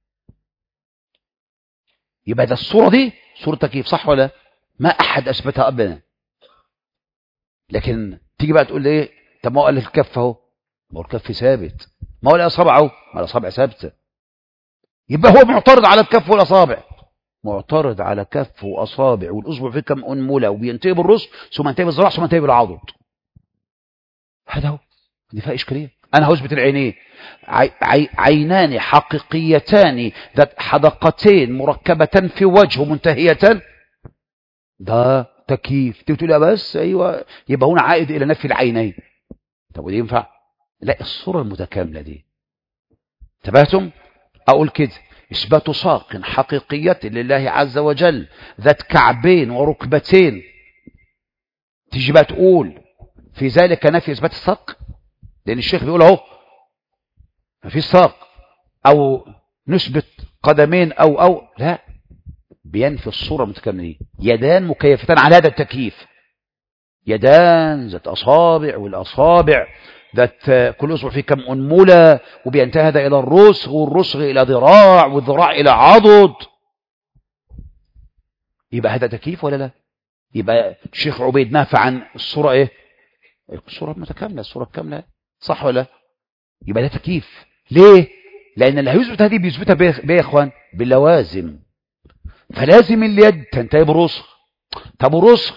يبقى ده الصورة دي صورة تكييف، صح ولا؟ ما أحد أثبتها أبدا. لكن تيجي بقى تقول لي إيه؟ طب ما هو قال الكف اهو، ما هو الكف ثابت، ما هو الأصابع اهو، ما الأصابع ثابتة. يبقى هو معترض على الكف والأصابع، معترض على كف وأصابع، والأصبع فيه كم أنملة، وبينتهي بالرسل ثم ينتهي بالذراع ثم ينتهي بالعضد. هذا هو، دي فيها إشكالية. أنا هثبت العينين، عينان حقيقيتان ذات حدقتين مركبة في وجه منتهيتان، ده تكييف. تقول لا بس أيوة، يبقى هنا عائد إلى نفي العينين. طب ودي ينفع؟ لا، الصورة المتكاملة دي. انتبهتم؟ أقول كده: إثبات ساق حقيقية لله عز وجل ذات كعبين وركبتين، تيجي بقى تقول في ذلك نفي إثبات الساق؟ لأن الشيخ بيقول أهو ما فيش ساق، أو نثبت قدمين أو لا، بينفي الصورة المتكاملة دي. يدان مكيفتان على هذا التكييف، يدان ذات أصابع، والأصابع ذات كل أصبع فيه كم أنملة، وبينتهي هذا إلى الرسغ، والرسغ إلى ذراع، والذراع إلى عضد. يبقى هذا تكييف ولا لا؟ يبقى الشيخ عبيد نافع عن الصورة إيه؟ الصورة المتكاملة، الصورة الكاملة، صح ولا لا؟ يبقى ده تكييف. ليه؟ لأن اللي هيثبت هذه بيثبتها بإيه يا إخوان؟ باللوازم. فلازم اليد تنتهي برسغ، طب الرسغ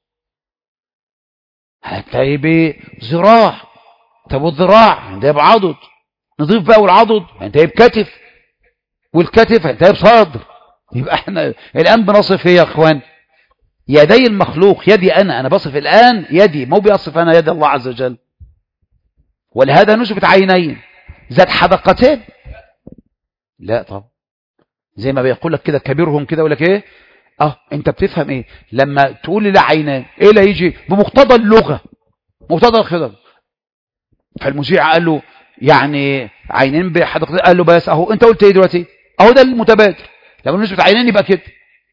هتنتهي بذراع، طب والذراع هينتهي بعضد، نضيف بقى والعضد هينتهي بكتف، والكتف هينتهي بصدر. يبقى احنا الآن بنصف ايه يا اخوان؟ يدي المخلوق، يدي انا بصف الآن يدي، مو بيصف انا يد الله عز وجل. ولهذا نثبت عينين ذات حدقتين؟ لا طب، زي ما بيقول لك كده كبيرهم كده، يقول لك ايه؟ انت بتفهم ايه لما تقول لي لا عينان؟ ايه اللي هيجي بمقتضى اللغة، مقتضى الخطاب. فالمذيع قال له يعني عينين بحدقتين، قال له بس اهو انت قلت ايه دلوقتي؟ اهو ده المتبادل، لما نثبت عينين يبقى كده.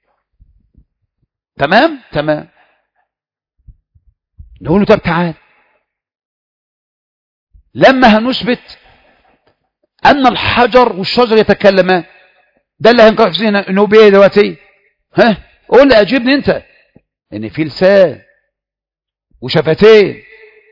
تمام. نقول له طب تعال، لما هنثبت ان الحجر والشجر يتكلمان، ده اللي هنقع في ذهننا انه بايه دلوقتي؟ قول لي، اجيبني انت. ان في لسان وشفتين،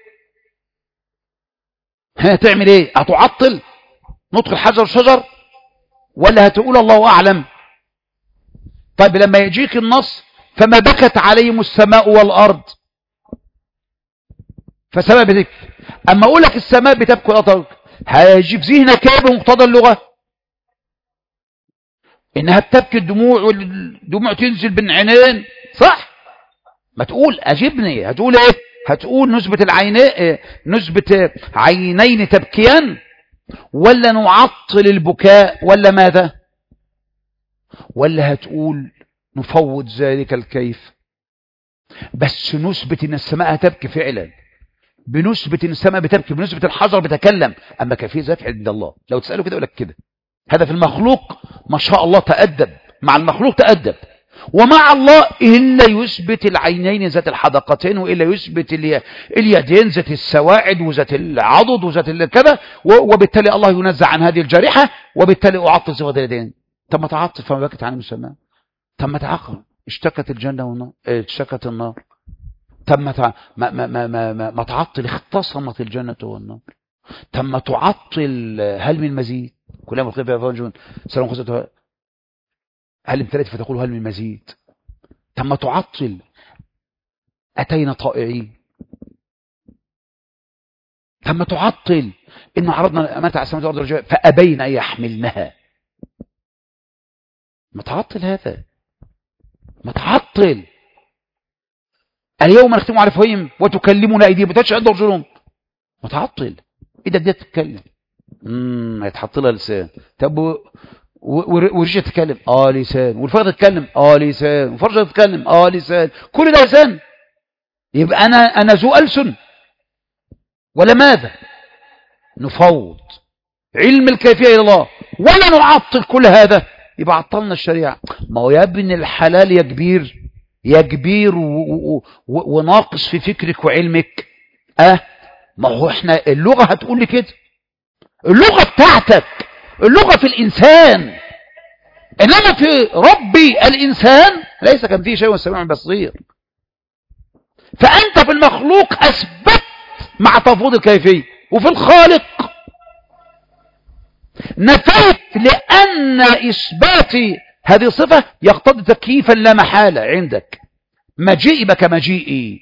هتعمل ايه؟ هتعطل نطق الحجر والشجر ولا هتقول الله اعلم؟ طيب لما يجيك النص فما بكت عليهم السماء والارض فسماء بتبكي، اما اقول لك السماء بتبكي والارض، هيجي في ذهنك ايه بمقتضى اللغه؟ انها بتبكي الدموع، والدموع تنزل بين عينين، صح؟ ما تقول اجبني، هتقول ايه؟ هتقول نثبت العينين، نثبت عينين تبكيان، ولا نعطل البكاء، ولا ماذا؟ ولا هتقول نفوض ذلك الكيف، بس نثبت ان السماء هتبكي فعلا، بنثبت ان السماء بتبكي، بنثبت الحجر بيتكلم، اما كيفية ذلك عند الله. لو تسأله كده يقول لك كده. هذا في المخلوق ما شاء الله تأدب، مع المخلوق تأدب، ومع الله إلا يثبت العينين ذات الحدقتين، وإلا يثبت اليدين ذات السواعد وذات العضد وذات كذا، وبالتالي الله ينزع عن هذه الجارحة، وبالتالي أعطل صفة اليدين. طب ما تعطل فما بكت عن السماء؟ طب ما تعقل، اشتكت الجنة والنار، اشتكت النار. طب ما تعطل، اختصمت الجنة والنار. طب ما تعطل، هل من مزيد؟ كلما الخير فيها فرج سلام خزته، هل امتلأت فتقول هل من مزيد؟ طب ما تعطل، أتينا طائعين. طب ما تعطل، إنه عرضنا الأمانة على السماوات والأرض والجبال فأبين أن يحملنها. ما تعطل هذا، ما تعطل. اليوم نختم على أفواههم وتكلمنا أيديهم وتشهد أرجلهم. ما تعطل، إيدك دي تتكلم، هيتحط لها لسان. طب ورجل تتكلم، لسان، والفرد تتكلم، لسان، والفرجة تتكلم، لسان، كل ده لسان. يبقى انا ذو ألسن ولا ماذا؟ نفوض علم الكيفية الى الله ولا نعطل كل هذا، يبقى عطلنا الشريعة. ما هو يا ابن الحلال يا كبير، يا كبير وناقص في فكرك وعلمك. ما هو احنا اللغة هتقول لي كده، اللغة بتاعتك، اللغة في الإنسان، إنما في ربي الإنسان ليس كمثله شيء والسميع البصير. فأنت في المخلوق أثبت مع تفويض الكيفية، وفي الخالق نفيت لأن إثبات هذه الصفة يقتضي تكييفا لا محالة عندك. مجيئي بك مجيئي،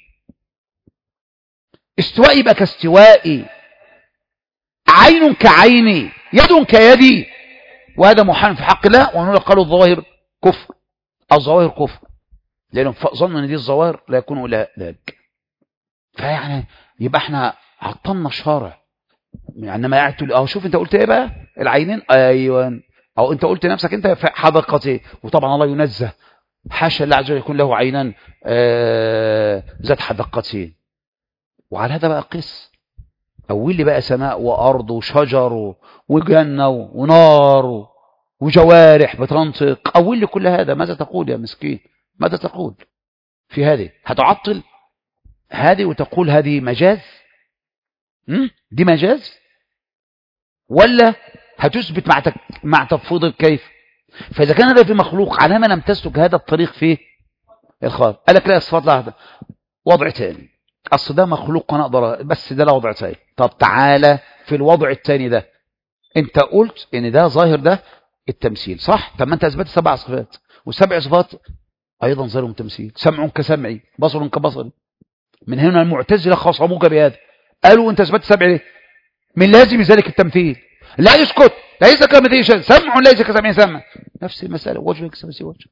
استوائي بك استوائي، عين كعيني، يد كيدي، وهذا محال في حق الله. ونقول قالوا الظواهر كفر، الظواهر كفر، لأنهم ظنوا أن دي الظواهر لا يكونوا لك. فيعني يبقى احنا عطلنا الشارع. يعني ما قاعد تقول اهو شوف انت قلت ايه بقى العينين، ايوه، او انت قلت نفسك انت في حدقتين، وطبعا الله ينزه، حاشا الله عز وجل يكون له عينان ذات حدقتين. وعلى هذا بقى قس، أول لي بقى سماء وأرض وشجر وجنة ونار وجوارح بتنطق، أول لي كل هذا. ماذا تقول يا مسكين؟ ماذا تقول في هذه؟ هتعطل هذه وتقول هذه مجاز؟ دي مجاز؟ ولا هتثبت مع تفويض الكيف؟ فإذا كان هذا في مخلوق، على ما لم تسلك هذا الطريق فيه الخالق. قال لك لا، الصفات لها وضع تاني، أصل ده مخلوق أنا أقدر، بس ده له وضع تاني. طب تعالى في الوضع التاني ده، أنت قلت إن ده ظاهر ده التمثيل، صح؟ طب ما أنت أثبت 7 صفات، و7 صفات أيضا ظاهرهم تمثيل. سمع كسمعي، بصر كبصري. من هنا المعتزلة خاصموك بهذا، قالوا أنت أثبت 7 ليه؟ من لازم ذلك التمثيل. لا يسكت، ليس كمثله شيء، سمع ليس كسمع سمع، نفس المسألة، وجه كسمع وجه.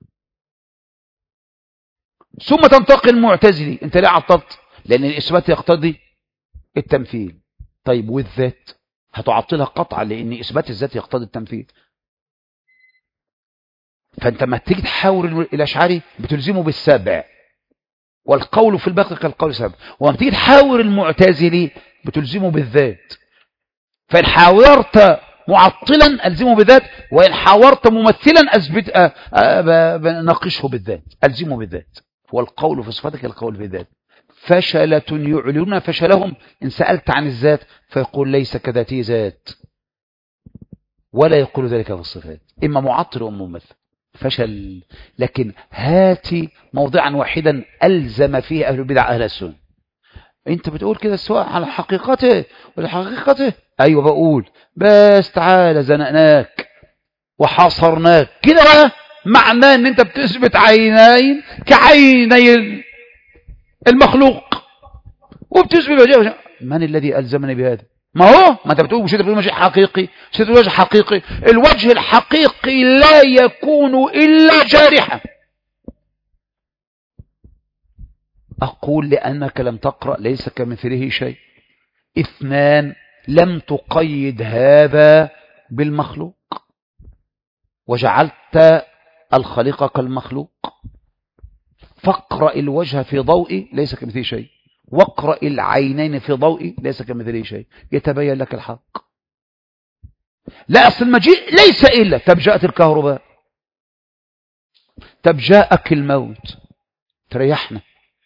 ثم تنتقل المعتزلي، أنت ليه عطلت؟ لأن الإثبات يقتضي التمثيل. طيب والذات هتعطلها قطعا، لأن إثبات الذات يقتضي التمثيل. فأنت ما تيجي تحاور الأشعري بتلزمه بال7، والقول في الباقي كالقول 7. وما تيجي تحاور المعتزلي بتلزمه بالذات. فإن حاورت معطلا ألزمه بالذات، وإن حاورت ممثلا ناقشه بالذات، ألزمه بالذات. والقول في صفاتك كالقول في الذات. فشلة يعلنون فشلهم إن سألت عن الذات، فيقول ليس كذاته ذات، ولا يقول ذلك في الصفات، إما معطل وإما ممثل. فشل. لكن هاتي موضعا واحدا ألزم فيه أهل البدع أهل السنة. أنت بتقول كده سواء على حقيقته ولا حقيقته، أيوة بقول، بس تعالى زنقناك وحاصرناك كده بقى، معناه أن أنت بتثبت عينين كعيني المخلوق، وبتثبت وجه. من الذي ألزمني بهذا؟ ما هو ما أنت بتقول مش وجه حقيقي، مش وجه حقيقي. الوجه الحقيقي لا يكون إلا جارحا. أقول لأنك لم تقرأ ليس كمثله شيء. 2، لم تقيد هذا بالمخلوق وجعلت الخليقة كالمخلوق. فاقرأ الوجه في ضوء ليس كمثله شيء، واقرأ العينين في ضوء ليس كمثله شيء، يتبين لك الحق. لا، أصل المجيء ليس إلا طب جاءت الكهرباء، طب جاءك الموت، تريحنا.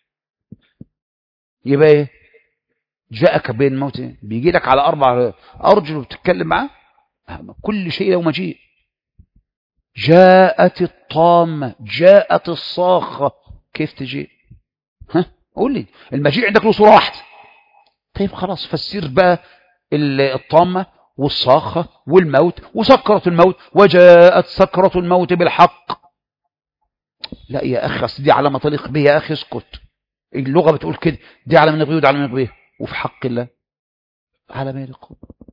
يبقى ايه؟ جاءك بين الموت، بيجي لك على 4 أرجل وبتتكلم معاه. كل شيء له مجيء. جاءت الطامة، جاءت الصاخة، كيف تجي؟ قول لي، المجيء عندك له صورة واحدة. طيب خلاص، فسر بقى الطامة والصاخة والموت وسكرة الموت، وجاءت سكرة الموت بالحق. لا يا أخي، أصل دي على ما تليق به. يا أخي اسكت، اللغة بتقول كده، دي على ما يليق به ودي على ما يليق به، وفي حق الله على ما يليق.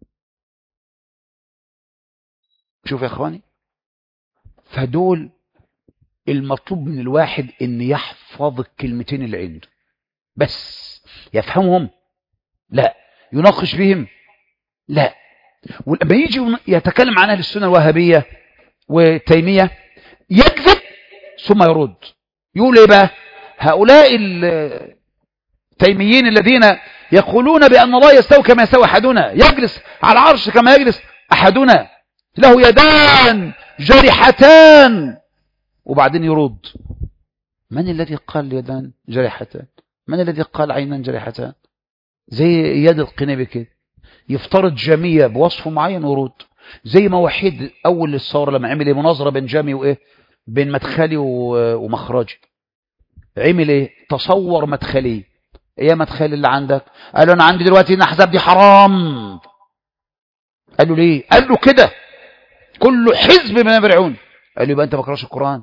شوف يا اخواني، فدول المطلوب من الواحد ان يحفظ الكلمتين اللي عنده بس. يفهمهم؟ لا. يناقش بهم؟ لا. ولما يجي يتكلم عن اهل السنه الوهابيه والتيميه يكذب ثم يرد. يقول ايه بقى؟ هؤلاء التيميين الذين يقولون بان الله يستوي كما يستوي احدنا، يجلس على العرش كما يجلس احدنا، له يدان جارحتان، وبعدين يرد. من الذي قال يدان جارحتان؟ من الذي قال عينان جارحتان؟ زي يد القنبي كده، يفترض جميع بوصف معين ويرد. زي ما وحيد اول الثوره لما عمل مناظره بين جامي وايه، بين مدخلي ومخرجي، عمل ايه؟ تصور مدخلي ايه يا مدخلي اللي عندك؟ قال له انا عندي دلوقتي ان احزاب دي حرام. قال له ليه؟ قال له كده كل حزب بما يدعون. قال له يبقى انت ما بتقراش القران.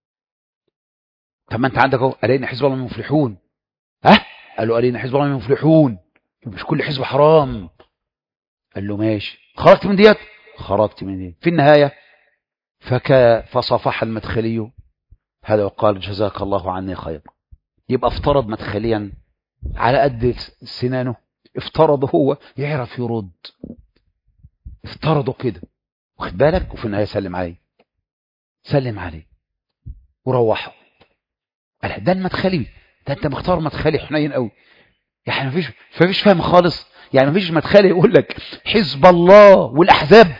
طب ما انت عندك اهو قال ان حزب الله هم المفلحون. ها؟ قال له قال ان حزب الله هم المفلحون، مش كل حزب حرام. قال له ماشي، خرجت من ديت؟ خرجت من ديت. في النهايه فصافح المدخلي هذا وقال جزاك الله عني خير. يبقى افترض مدخليا على قد سنانه، افترض هو يعرف يرد، افترضوا كده، واخد بالك؟ وفي النهايه سلم عليه وروحه. قال ده المدخلي، ده انت مختار مدخلي حنين قوي. يعني مفيش فهم خالص. يعني مفيش مدخلي يقول لك حزب الله والاحزاب،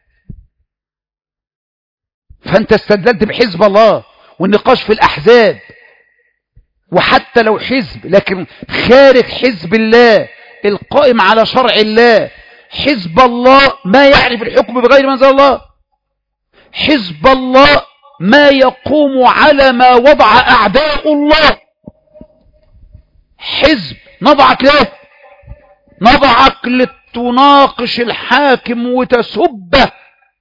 فانت استدللت بحزب الله والنقاش في الاحزاب، وحتى لو حزب لكن خارج حزب الله القائم على شرع الله. حزب الله ما يعرف الحكم بغير ما انزل الله. حزب الله ما يقوم على ما وضع اعداء الله. حزب نضعك لتناقش الحاكم وتسبه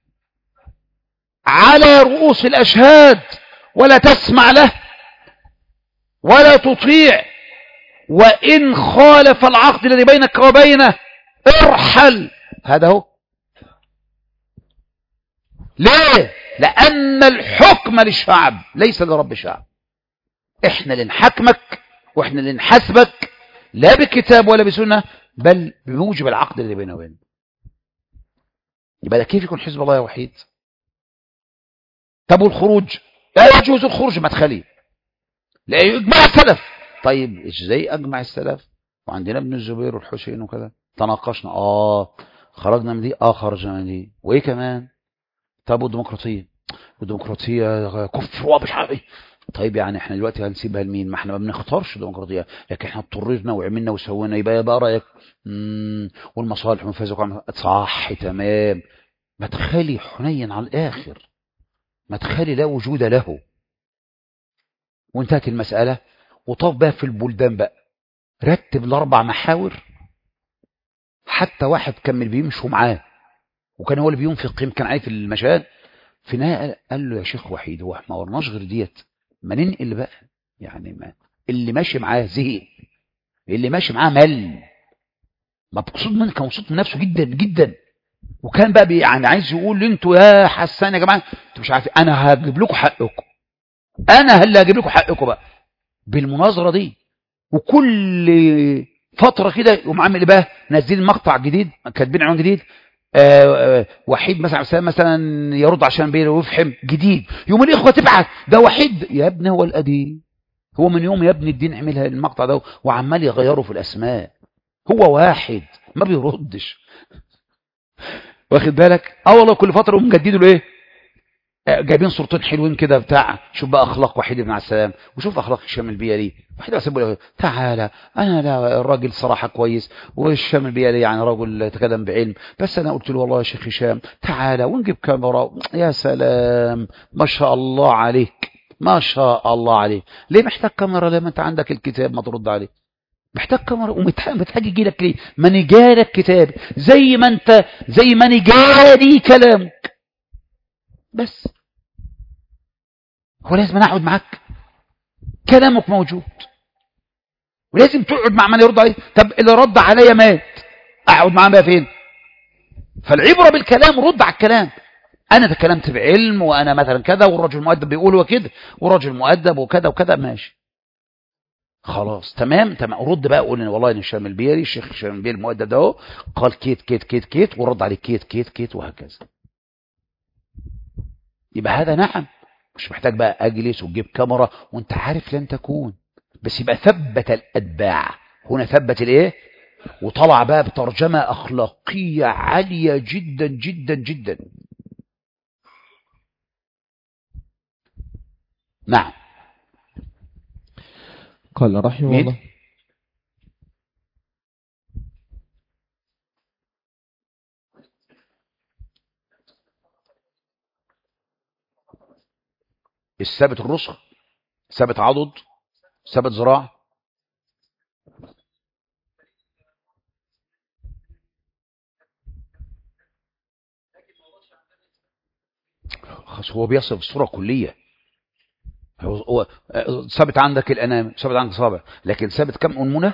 على رؤوس الاشهاد ولا تسمع له ولا تطيع، وإن خالف العقد الذي بينك وبينه ارحل. هذا هو. ليه؟ لأن الحكم للشعب ليس لرب الشعب. احنا اللي نحكمك واحنا اللي نحاسبك، لا بكتاب ولا بسنة، بل بموجب العقد الذي بينه وبينه. يبقى ده كيف يكون حزب الله وحيد؟ طب والخروج؟ لا يجوز الخروج مدخلي، لا يجمع السلف. طيب ازاي اجمع السلف وعندنا ابن الزبير والحسين وكذا؟ تناقشنا، خرجنا من دي، خرجنا من دي، وايه كمان؟ طب والديمقراطيه كفر ومش عارف ايه. طيب يعني احنا دلوقتي هنسيبها لمين؟ ما احنا ما بنختارش ديمقراطيه، لكن احنا اضطرينا وعملنا وسوينا. يبقى رايك والمصالح منفذه. صح تمام. مدخلي حنين على الاخر، مدخلي لا وجود له، وانتهت المساله. وطاف بقى في البلدان بقى، رتب الاربع محاور. حتى واحد كان من اللي بيمشوا معاه وكان هو اللي بينفق، يمكن عارف المشاهد. في النهايه قال له يا شيخ وحيد، هو احنا ما ورناش غير ديت؟ ما ننقل بقى. يعني ما اللي ماشي معاه زهق، اللي ماشي معاه مل، مبسوط منه، كان مبسوط من نفسه جدا جدا. وكان بقى يعني عايز يقول انتوا يا حسان يا جماعه انتوا مش عارفين، انا هجيب لكم حقكم، انا اللي هجيب لكم حقكم بقى بالمناظره دي. وكل فتره كده يقوم عامل ايه بقى؟ نازلين مقطع جديد، كاتبين عنوان جديد، وحيد مثلا يرد عشان بيه ويفحم جديد. يوم الاخوه تبعت ده وحيد يا ابني، هو القديم، هو من يوم يا ابني الدين عملها المقطع ده وعمال يغيروا في الاسماء. هو واحد ما بيردش، واخد بالك؟ والله كل فتره يقوم مجددوا له ايه؟ جايبين صورتين حلوين كده بتاع، شوف بقى اخلاق وحيد بن عبد السلام وشوف اخلاق هشام البيلي. وحيد بن عبد تعالى، انا لا الراجل صراحه كويس، وهشام البيلي يعني راجل تكلم بعلم، بس انا قلت له والله يا شيخ هشام تعالى ونجيب كاميرا. يا سلام ما شاء الله عليك، ما شاء الله عليك. ليه محتاج كاميرا لما انت عندك الكتاب ما ترد عليه؟ محتاج كاميرا ومحتاج يجي لك ليه؟ ما نجالك كتاب زي ما نجالي كلامك بس. هو لازم انا اقعد معاك؟ كلامك موجود ولازم تقعد مع من يرد عليه. طب اللي رد عليا مات، اقعد معاه بقى فين؟ فالعبره بالكلام، رد على الكلام. انا تكلمت بعلم وانا مثلا كذا، والرجل المؤدب بيقول وكده، والرجل مؤدب وكذا وكذا، ماشي خلاص تمام. رد بقى قول ان والله ان هشام البيلي، الشيخ هشام البيلي المؤدب ده اهو قال كيت كيت كيت كيت، ورد عليه كيت كيت كيت، وهكذا. يبقى هذا نعم، مش محتاج بقى اجلس وتجيب كاميرا وانت عارف لن تكون. بس يبقى ثبت الاتباع هنا، ثبت الايه، وطلع بقى بترجمه اخلاقيه عاليه جدا جدا جدا. نعم. قال رحمه الله الثابت الرسغ، ثابت عضد، ثابت ذراع. هو بيصف الصورة كلية. هو ثابت عندك الأنام، ثابت عندك صابع، لكن ثابت كم أنملة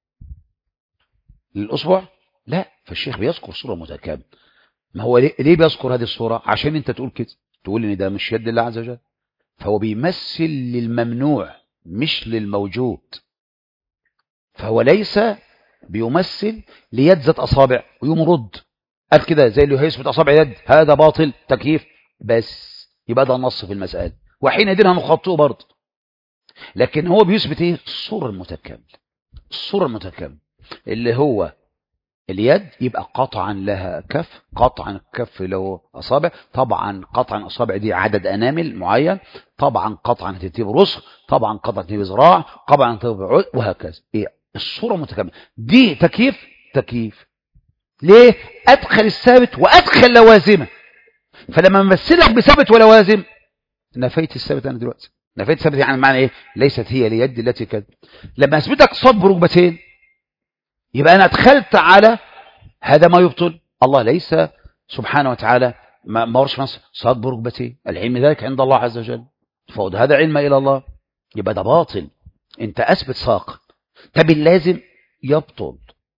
للأصبع؟ لا. فالشيخ بيذكر صورة متكاملة. ما هو ليه بيذكر هذه الصورة؟ عشان انت تقول كده، تقول ان ده مش يد الله عز وجل. فهو بيمثل للممنوع مش للموجود. فهو ليس بيمثل ليد ذات أصابع ويوم رد قال كده زي اللي هيثبت أصابع يد، هذا باطل تكييف بس، يبقى ده النص في المسألة، وحينئذ هنخطئه برضه. لكن هو بيثبت ايه؟ الصورة المتكاملة. الصورة المتكاملة اللي هو اليد يبقى قطعا لها كف، قطعا الكف له أصابع، طبعا قطعا الأصابع دي عدد أنامل معين، طبعا قطعا هتتيب رسغ، طبعا قطعا هتتيب ذراع، طبعا هتتيب عود، وهكذا. إيه؟ الصورة متكاملة. دي تكييف. تكييف ليه؟ أدخل الثابت وأدخل لوازمه. فلما نمثلك بثابت ولوازم نفيت الثابت. أنا دلوقتي نفيت الثابت، يعني معنى إيه؟ ليست هي اليد التي كذا. لما أثبتك صد بركبتين يبقى أنا أدخلت على هذا ما يبطل. الله ليس سبحانه وتعالى ما ورش نص صد بركبتين، العلم ذلك عند الله عز وجل، فوض هذا علم إلى الله، يبقى ده باطل. أنت أثبت ساق. طب اللازم يبطل.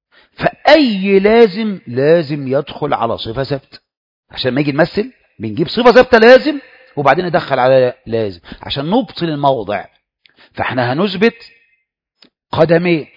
فأي لازم يدخل على صفة ثابتة. عشان ما يجي نمثل بنجيب صفة ثابتة لازم وبعدين ندخل على لازم عشان نبطل الموضع. فاحنا هنثبت قدمين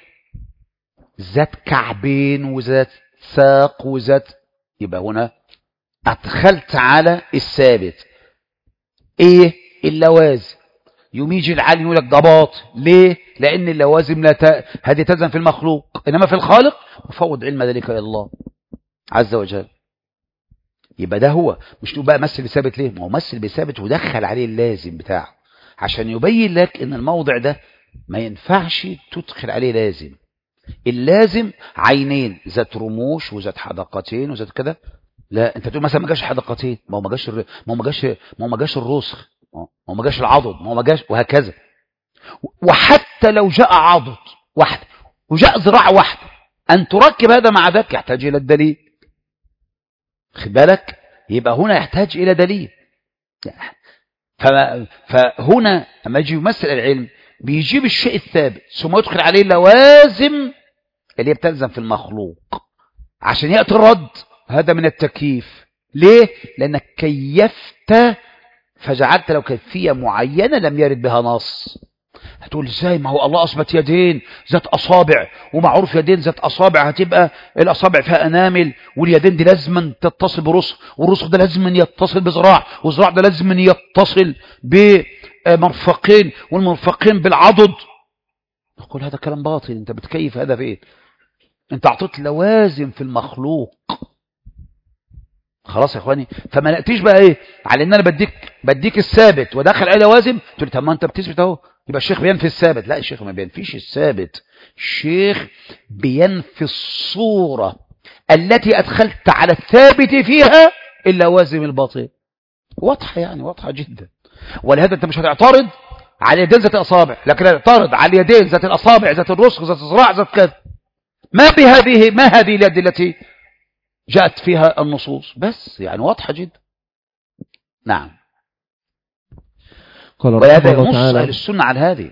ذات كعبين وذات ساق وذات، يبقى هنا أدخلت على الثابت. ايه؟ اللوازم. يوم يجي العالم يقول لك ده باطل. ليه؟ لأن اللوازم هذه تلزم في المخلوق، إنما في الخالق وفوض علم ذلك إلى الله عز وجل. يبقى ده هو مش تقول بقى مثل بثابت. ليه؟ ما هو مثل بثابت ودخل عليه اللازم بتاعه عشان يبين لك ان الموضع ده ما ينفعش تدخل عليه لازم. اللازم عينين ذات رموش وذات حدقتين وذات كده. لا، انت تقول مثلا ما جاش حدقتين، ما هو ما جاش الرسخ، ما هو ما جاش العضد، ما هو ما جاش، وهكذا. وحتى لو جاء عضد واحد وجاء ذراع واحد، ان تركب هذا مع ذاك يحتاج الى الدليل. خد بالك؟ يبقى هنا يحتاج إلى دليل. فهنا لما يجي يمثل العلم بيجيب الشيء الثابت ثم يدخل عليه اللوازم اللي بتلزم في المخلوق عشان يأتي الرد. هذا من التكييف. ليه؟ لأنك كيفت فجعلت له كيفية معينة لم يرد بها نص. هتقول ازاي؟ ما هو الله أثبت يدين ذات أصابع، ومعروف يدين ذات أصابع هتبقى الأصابع فيها أنامل، واليدين دي لازم تتصل برسغ، والرسغ ده لازم يتصل بذراع، والذراع ده لازم يتصل بمرفقين، والمرفقين بالعضد. نقول هذا كلام باطل. انت بتكيف هذا في ايه؟ انت اعطيت لوازم في المخلوق. خلاص يا اخواني؟ فما نأتيش بقى ايه على ان انا بديك الثابت ودخل عليه لوازم تقول لي طب ما انت بتثبت اهو يبقى الشيخ بينفي الثابت. لا، الشيخ ما بينفيش الثابت، الشيخ بينفي الصورة التي ادخلت على الثابت فيها اللوازم الباطل. واضحة يعني، واضحة جدا. ولهذا انت مش هتعترض على يدين ذات الاصابع، لكن هتعترض على اليدين ذات الاصابع ذات الرسغ ذات الذراع ذات كذا. ما هذه اليد التي جاءت فيها النصوص؟ بس يعني واضحة جدا. نعم. ولهذا نص أهل السنة على هذه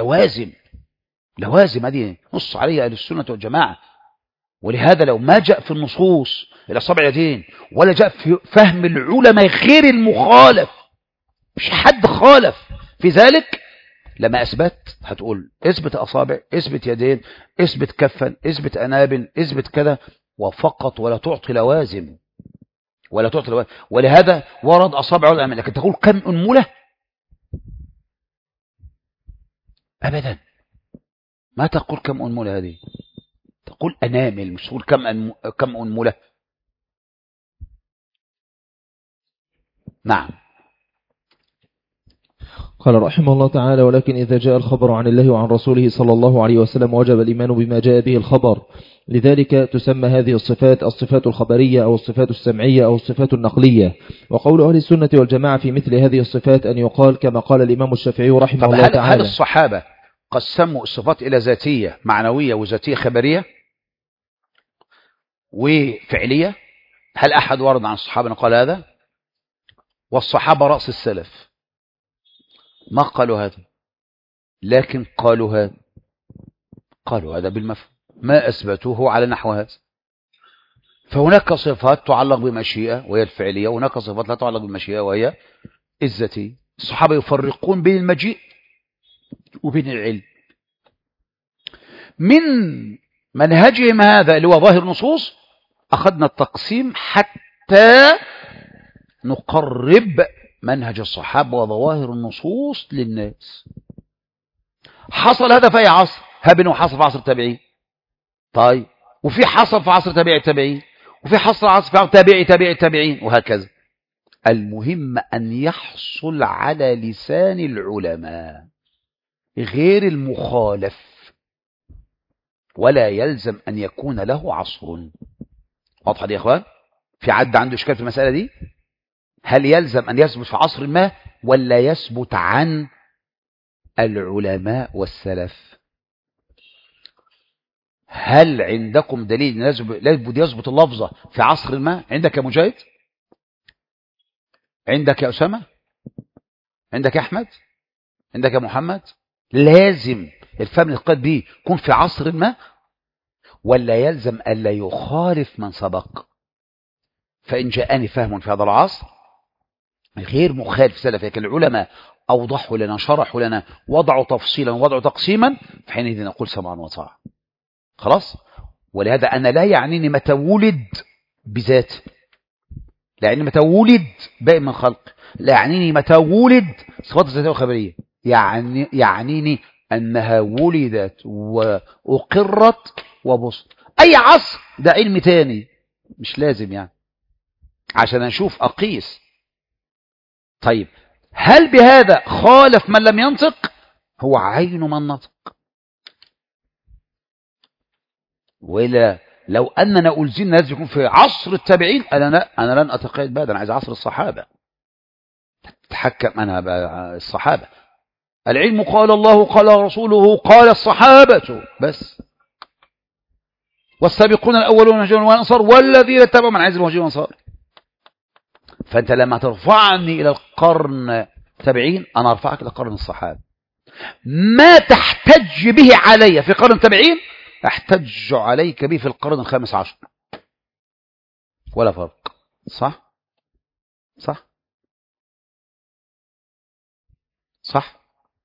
لوازم هذه نص عليها أهل السنة والجماعة. ولهذا لو ما جاء في النصوص الأصابع اليدين ولا جاء في فهم العلماء غير المخالف، مش حد خالف في ذلك، لما أثبت هتقول اثبت أصابع، اثبت يدين، اثبت كفا، اثبت أنابل، اثبت كذا وفقط، ولا تعطي لوازم. ولهذا ورد أصابع الأمل، لكن تقول كم أنملة؟ أبدا ما تقول كم أنملة. هذه تقول أنامل، مش تقول كم أنملة. نعم. قال رحمه الله تعالى: ولكن إذا جاء الخبر عن الله وعن رسوله صلى الله عليه وسلم وجب الإيمان بما جاء به الخبر. لذلك تسمى هذه الصفات الخبرية أو الصفات السمعية أو الصفات النقلية. وقول أهل السنة والجماعة في مثل هذه الصفات أن يقال كما قال الإمام الشافعي رحمه الله تعالى. هل الصحابة قسموا الصفات إلى ذاتية معنوية وذاتية خبرية وفعلية؟ هل أحد ورد عن الصحابة قال هذا؟ والصحابة رأس السلف، ما قالوا هذا، لكن قالوا هذا بالمفهوم، ما أثبتوه على نحو هذا. فهناك صفات تعلق بمشيئة وهي الفعلية، وهناك صفات لا تعلق بمشيئة وهي الذاتية. الصحابة يفرقون بين المجيء وبين العلم. من منهجهم هذا اللي هو ظاهر النصوص أخذنا التقسيم حتى نقرب منهج الصحابة وظواهر النصوص للناس. حصل هذا في أي عصر؟ هبن وحصل في عصر التابعين. طيب، وفي حصل في عصر تابعي التابعين، وفي حصل عصر في تابعي التابعين، وهكذا. المهم أن يحصل على لسان العلماء غير المخالف، ولا يلزم أن يكون له عصر. واضحة دي يا أخوان؟ في عد عنده إشكال في المسألة دي؟ هل يلزم أن يثبت في عصر ما ولا يثبت عن العلماء والسلف؟ هل عندكم دليل لابد يثبت اللفظة في عصر ما؟ عندك يا مجاهد؟ عندك يا أسامة؟ عندك يا أحمد؟ عندك يا محمد؟ لازم الفهم القد به يكون في عصر ما، ولا يلزم ألا يخالف من سبق؟ فإن جاءني فهم في هذا العصر غير مخالف سلف، لكن العلماء أوضحوا لنا، شرحوا لنا، وضعوا تفصيلا ووضعوا تقسيما، فحينئذ نقول سمعا وطاعة. خلاص. ولهذا أنا لا يعنيني متى ولد بذاته، لا يعنيني متى ولد باقي من خلق، لا يعنيني متى ولد صفات ذاتية وخبرية، يعنيني أنها ولدت وأقرت وبسط. أي عصر ده علم تاني، مش لازم يعني عشان أشوف أقيس. طيب، هل بهذا خالف من لم ينطق؟ هو عين من نطق. ولا لو أننا ألزمنا لازم يكون في عصر التابعين، أنا لن أتقيد بهذا، أنا عايز عصر الصحابة، تحكم أنا الصحابة. العلم قال الله قال رسوله قال الصحابة بس. والسابقون الأولون من المهاجرين والأنصار والذين اتبعوا من عز المهاجرين والأنصار. فأنت لما ترفعني إلى القرن تابعين، أنا أرفعك إلى قرن الصحابة. ما تحتج به علي في قرن تابعين احتج عليك به في القرن الخامس عشر، ولا فرق. صح صح صح.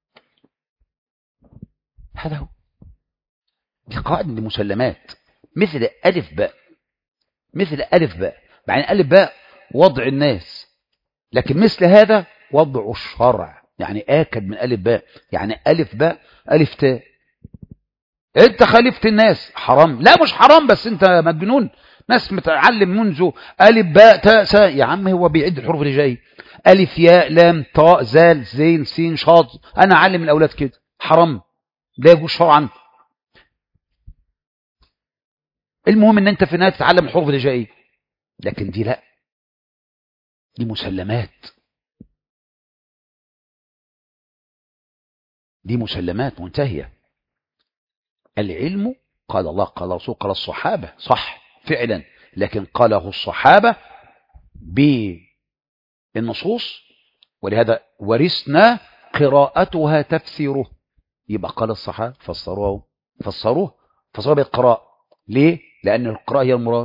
هذا هو. دي قواعد، دي مسلمات، مثل ألف باء، مثل ألف باء. بعدين ألف باء وضع الناس، لكن مثل هذا وضع الشرع، يعني آكد من ألف باء، يعني ألف باء ألف تاء. انت خالفت الناس حرام؟ لا مش حرام، بس انت مجنون. ناس متعلم منذ ألف باء تاء ساء، يا عم هو بيعد الحروف اللي جاي، ألف ياء لام طاء زال زين سين شاط. أنا أعلم الأولاد كده، حرام، لا يجوز شرعا. المهم ان انت في النهايه تتعلم الحروف اللي جاي، لكن دي لا، دي مسلمات، دي مسلمات منتهية. العلم قال الله قال رسول قال الصحابة، صح فعلا، لكن قاله الصحابة بالنصوص، ولهذا ورثنا قراءتها تفسيره. يبقى قال الصحابة فسروه بالقراءة. ليه؟ لأن القراءة هي المراد.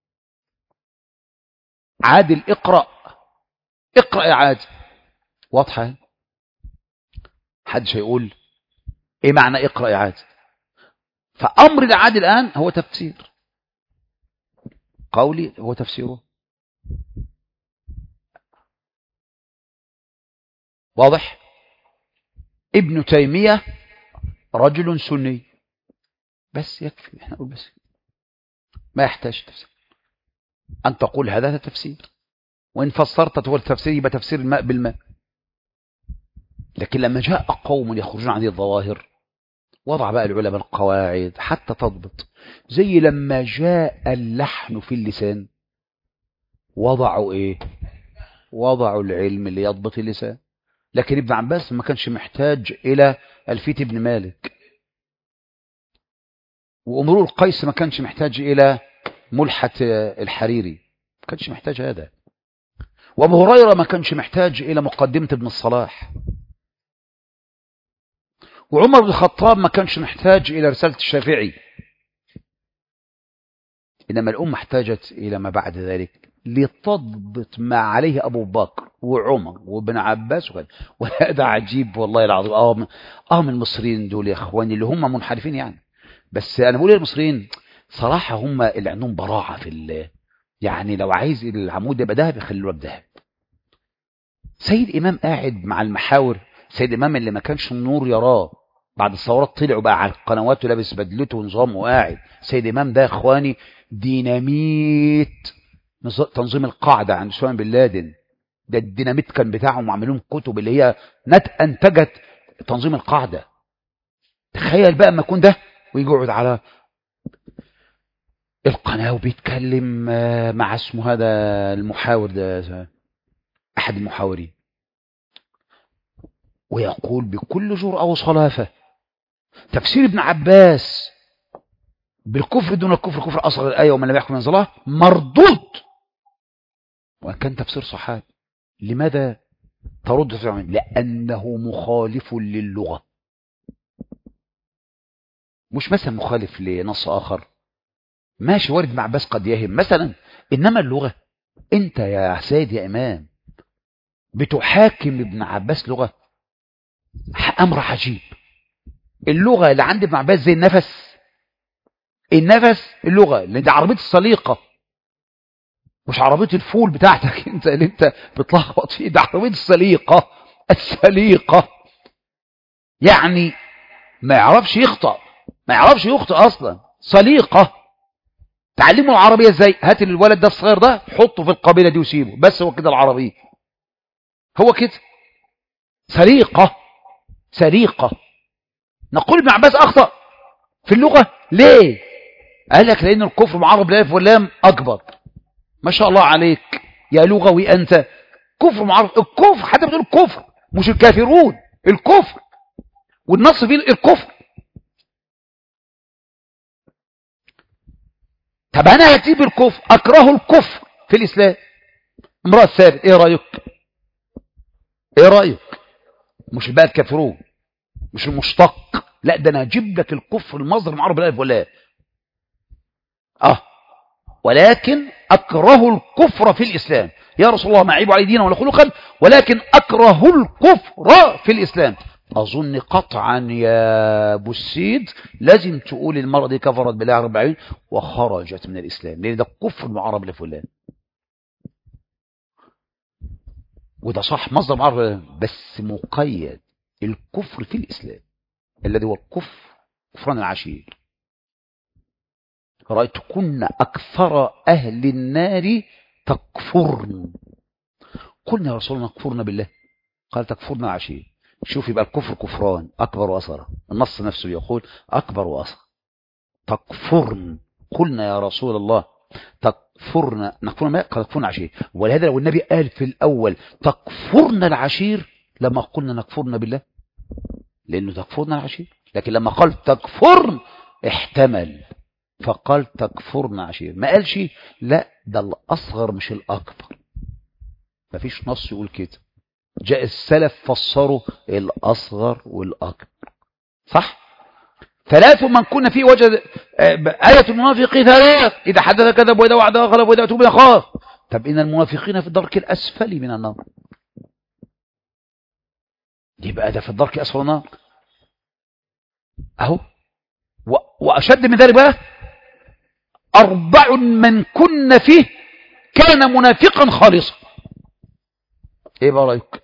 عادل اقرأ يا عادل، واضحة. حدش هيقول ايه معنى اقرأ يا عادل. فأمر العادل الآن هو تفسير قولي، هو تفسيره. واضح. ابن تيمية رجل سني، بس يكفي، احنا نقول بس، ما يحتاج تفسير. أن تقول هذا تفسير، وإن فسرت تقول تفسير يبقى تفسير الماء بالماء. لكن لما جاء قوم يخرجون عن الظواهر، وضع بقى العلماء القواعد حتى تضبط. زي لما جاء اللحن في اللسان، وضعوا ايه؟ وضعوا العلم اللي يضبط اللسان. لكن ابن عباس ما كانش محتاج الى ألفية ابن مالك، وامرؤ القيس ما كانش محتاج الى ملحة الحريري، ما كانش محتاج هذا. وابو هريرة ما كانش محتاج إلى مقدمة ابن الصلاح، وعمر بن الخطاب ما كانش محتاج إلى رسالة الشافعي، إنما الأمة احتاجت إلى ما بعد ذلك لتضبط ما عليه أبو بكر وعمر وابن عباس وكذا. وهذا عجيب والله العظيم. من المصريين دول يا إخواني اللي هم منحرفين يعني، بس أنا بقول المصريين صراحة هم اللي عندهم براعة في يعني لو عايز العمود يبقى دهب يخليه بذهب. سيد إمام قاعد مع المحاور، سيد إمام اللي ما كانش النور يراه بعد الثورات طلعوا بقى على القنوات ولابس بدلته ونظامه وقاعد. سيد إمام ده يا إخواني ديناميت تنظيم القاعدة عند أسامة بن لادن. ده الديناميت كان بتاعهم وعملون كتب اللي هي أنتجت تنظيم القاعدة. تخيل بقى ما يكون ده ويجي يقعد على القناة وبيتكلم مع اسمه هذا المحاور ده أحد المحاورين، ويقول بكل جرأة وصلافة تفسير ابن عباس بالكفر دون الكفر كفر أصغر الآية ومن لم يحكم ينزلها مردود، وأن كان تفسير صحابي. لماذا ترد تفسير؟ لأنه مخالف للغة، مش مثلا مخالف لنص آخر ماشي وارد ابن عباس قد يهم مثلا، إنما اللغة أنت يا سيد يا إمام بتحاكم ابن عباس لغة، أمر عجيب. اللغة اللي عند ابن عباس زي النفس اللغة اللي دي عربية السليقة، مش عربية الفول بتاعتك انت اللي انت بتلخبط فيه، ده عربية السليقة يعني ما يعرفش يخطئ اصلا. سليقة تعلمه العربية ازاي؟ هات الولد ده الصغير ده حطه في القبيلة دي وسيبه، بس هو كده العربية، هو كده سليقة. نقول ابن عباس اخطأ في اللغة ليه؟ قال لك لان الكفر معرب بالالف واللام اكبر. ما شاء الله عليك يا لغوي أنت، كفر معرف. الكفر حتى بتقول الكفر مش الكافرون، الكفر والنص فيه الكفر. طب أنا هتيب الكفر، أكره الكفر في الإسلام. امرأة ثابت إيه رأيك؟ مش بقى الكافرون، مش المشتق، لا ده أنا هجيب لك الكفر المصدر معرب بالالف واللام. ولكن أكره الكفر في الإسلام. يا رسول الله ما عيب علي دينا ولا خلقا، ولكن أكره الكفر في الإسلام. أظن قطعا يا أبو السيد لازم تقول المرة دي كفرت بالله رب العالمين وخرجت من الإسلام، لأن ده كفر معرب لفلان، وده صح مصدر معرب بس مقيد الكفر في الإسلام الذي هو كفران العشير. رأيتكن أكثر أهل النار تكفرن. قلنا يا رسول الله كفرنا بالله، قال تكفرنا العشير. شوف يبقى الكفر كفران أكبر وأصغر، النص نفسه يقول أكبر وأصغر. تكفرن، قلنا يا رسول الله تكفرنا ما قال تكفرنا العشير. ولهذا لو النبي قال في الأول تكفرنا العشير لما قلنا نكفرنا بالله، لأنه تكفرنا العشير. لكن لما قال تكفرن احتمل فقال تكفرنا عشير، ما قالش لا ده الأصغر مش الأكبر، ما فيش نص يقول كده. جاء السلف فسروا الأصغر والأكبر صح. ثلاث من كنا فيه وجد آية المنافق ثلاث، إذا حدث كذب وإذا وعد غلب وإذا أتوب خاف. طب إن المنافقين في الدرك الأسفل من النار، يبقى ده في الدرك الأسفل من النار أهو. وأشد من ذلك بقى 4 من كنا فيه كان منافقا خالصا. ايه بقى رايك؟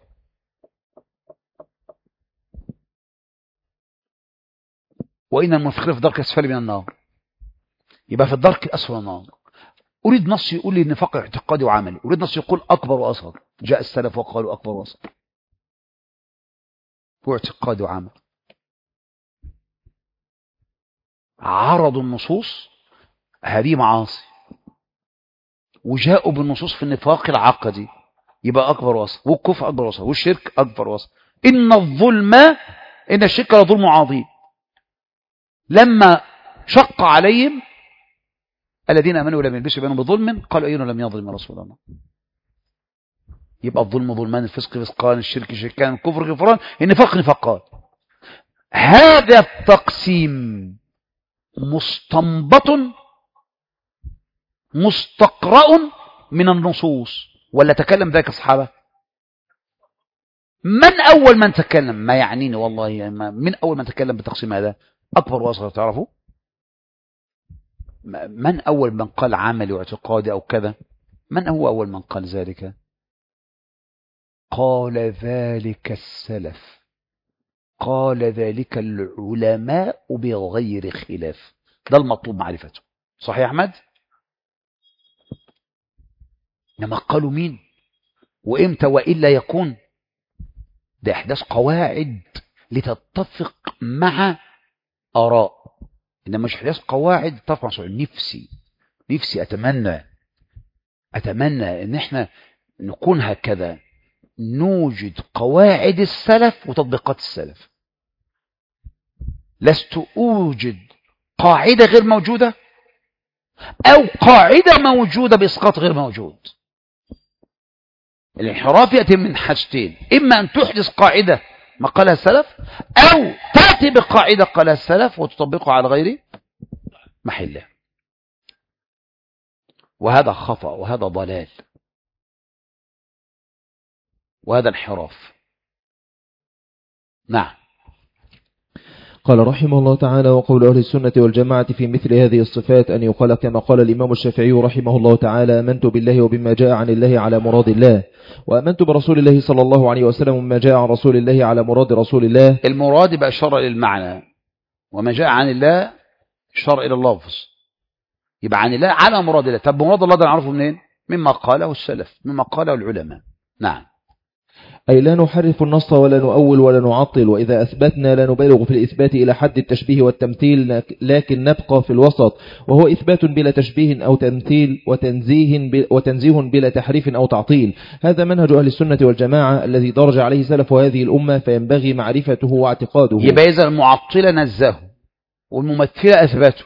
وان المنافقين في الدرك الاسفل من النار، يبقى في الدرك الاسفل من النار. اريد نص يقول لي النفاق اعتقادي وعملي، اريد نص يقول اكبر واصغر. جاء السلف وقالوا اكبر واصغر، هو اعتقاد وعمل. عرضوا النصوص هذه معاصي وجاءوا بالنصوص في النفاق العقدي، يبقى اكبر واصغر، والكفر اكبر واصغر، والشرك اكبر واصغر. ان الشرك لظلم عظيم. لما شق عليهم الذين امنوا ولم يلبسوا بينهم بظلم قالوا اينا لم يظلم رسول الله. يبقى الظلم ظلمان، الفسق فسقان، الشرك شركان، الكفر كفران، النفاق نفاقان. هذا التقسيم مستنبط مستقرأ من النصوص ولا تكلم ذلك الصحابة؟ من أول من تكلم؟ ما يعنيني والله، من أول من تكلم بالتقسيم هذا؟ أكبر وأصغر تعرفوا؟ من أول من قال عملي واعتقادي أو كذا؟ من هو أول من قال ذلك؟ قال ذلك السلف، قال ذلك العلماء بغير خلاف. ده المطلوب معرفته. صحيح يا أحمد؟ لما قالوا مين وإمتى وإلا يكون؟ ده إحداث قواعد لتتفق مع آراء، إنما مش إحداث قواعد تتفق مع صحيح. نفسي أتمنى إن إحنا نكون هكذا، نوجد قواعد السلف وتطبيقات السلف. لست أوجد قاعدة غير موجودة أو قاعدة موجودة بإسقاط غير موجود. الانحراف يأتي من حاجتين: إما أن تحدث قاعدة ما قالها السلف، أو تأتي بقاعدة قالها السلف وتطبقها على غير محله. وهذا خطأ، وهذا ضلال، وهذا انحراف. نعم. قال رحمه الله تعالى: وقول أهل السنة والجماعة في مثل هذه الصفات أن يقال كما قال الإمام الشافعي رحمه الله تعالى: آمنت بالله وبما جاء عن الله على مراد الله، وآمنت برسول الله صلى الله عليه وسلم وما جاء عن رسول الله على مراد رسول الله. المراد يبقى إشارة إلى المعنى، وما جاء عن الله إشارة إلى اللفظ، يبقى عن الله على مراد الله. طب مراد الله ده نعرفه منين؟ مما قاله السلف، مما قاله العلماء. نعم. أي لا نحرف النص ولا نؤول ولا نعطل، وإذا أثبتنا لا نبالغ في الإثبات إلى حد التشبيه والتمثيل، لكن نبقى في الوسط، وهو إثبات بلا تشبيه أو تمثيل، وتنزيه بلا تحريف أو تعطيل. هذا منهج أهل السنة والجماعة الذي درج عليه سلف هذه الأمة، فينبغي معرفته واعتقاده. يبقى إذا المعطلة نزهه والممثلة أثبته،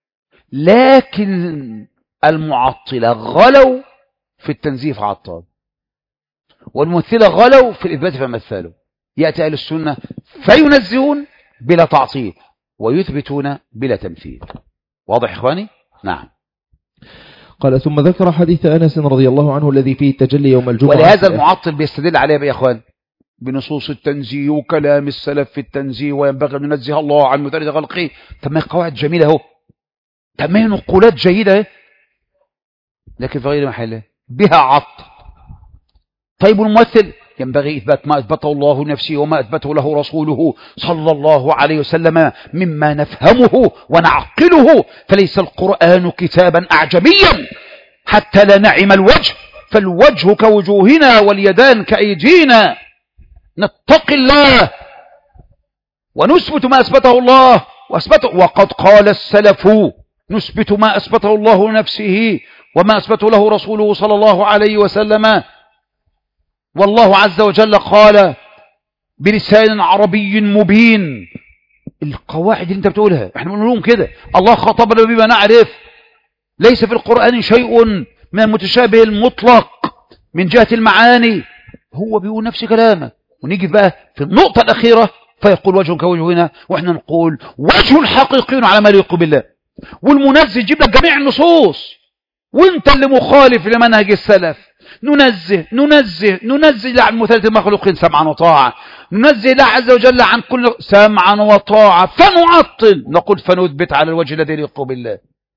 لكن المعطلة غلوا في التنزيه فعطل، والممثلة غلوا في الإثبات فمثلوا. يأتي أهل السنة فينزهون بلا تعطيل ويثبتون بلا تمثيل. واضح إخواني؟ نعم. قال: ثم ذكر حديث أنس رضي الله عنه الذي فيه التجلي يوم الجمعة. ولهذا المعطل بيستدل عليه يا إخوان بنصوص التنزيه وكلام السلف في التنزيه، وينبغي أن ننزه الله عن مثالة خلقه. تم قواعد جميلة اهو، تم نقولات جيدة، لكن في غير محله بها عطل. طيب الممثل ينبغي إثبات ما أثبته الله نفسه وما أثبته له رسوله صلى الله عليه وسلم مما نفهمه ونعقله، فليس القرآن كتابا أعجميا حتى لا نعم الوجه، فالوجه كوجوهنا واليدان كأيدينا. نتقي الله ونثبت ما أثبته الله وقد قال السلف: نثبت ما أثبته الله لنفسه وما أثبته له رسوله صلى الله عليه وسلم. والله عز وجل قال بلسان عربي مبين. القواعد اللي انت بتقولها احنا بنقول لهم كده: الله خاطبنا بما نعرف، ليس في القرآن شيء من المتشابه المطلق من جهة المعاني. هو بيقول نفس كلامك، ونيجي بقى في النقطة الأخيرة فيقول وجه كوجهنا، واحنا نقول وجه حقيقي على ما يليق بالله. والمنزه يجيب لك جميع النصوص، وانت اللي مخالف لمنهج السلف. ننزه عن مثالة المخلوقين سمعا وطاعة، ننزه الله عز وجل عن كل سمعا وطاعة، فنعطل نقول فنثبت على الوجه الذي يليق بالله.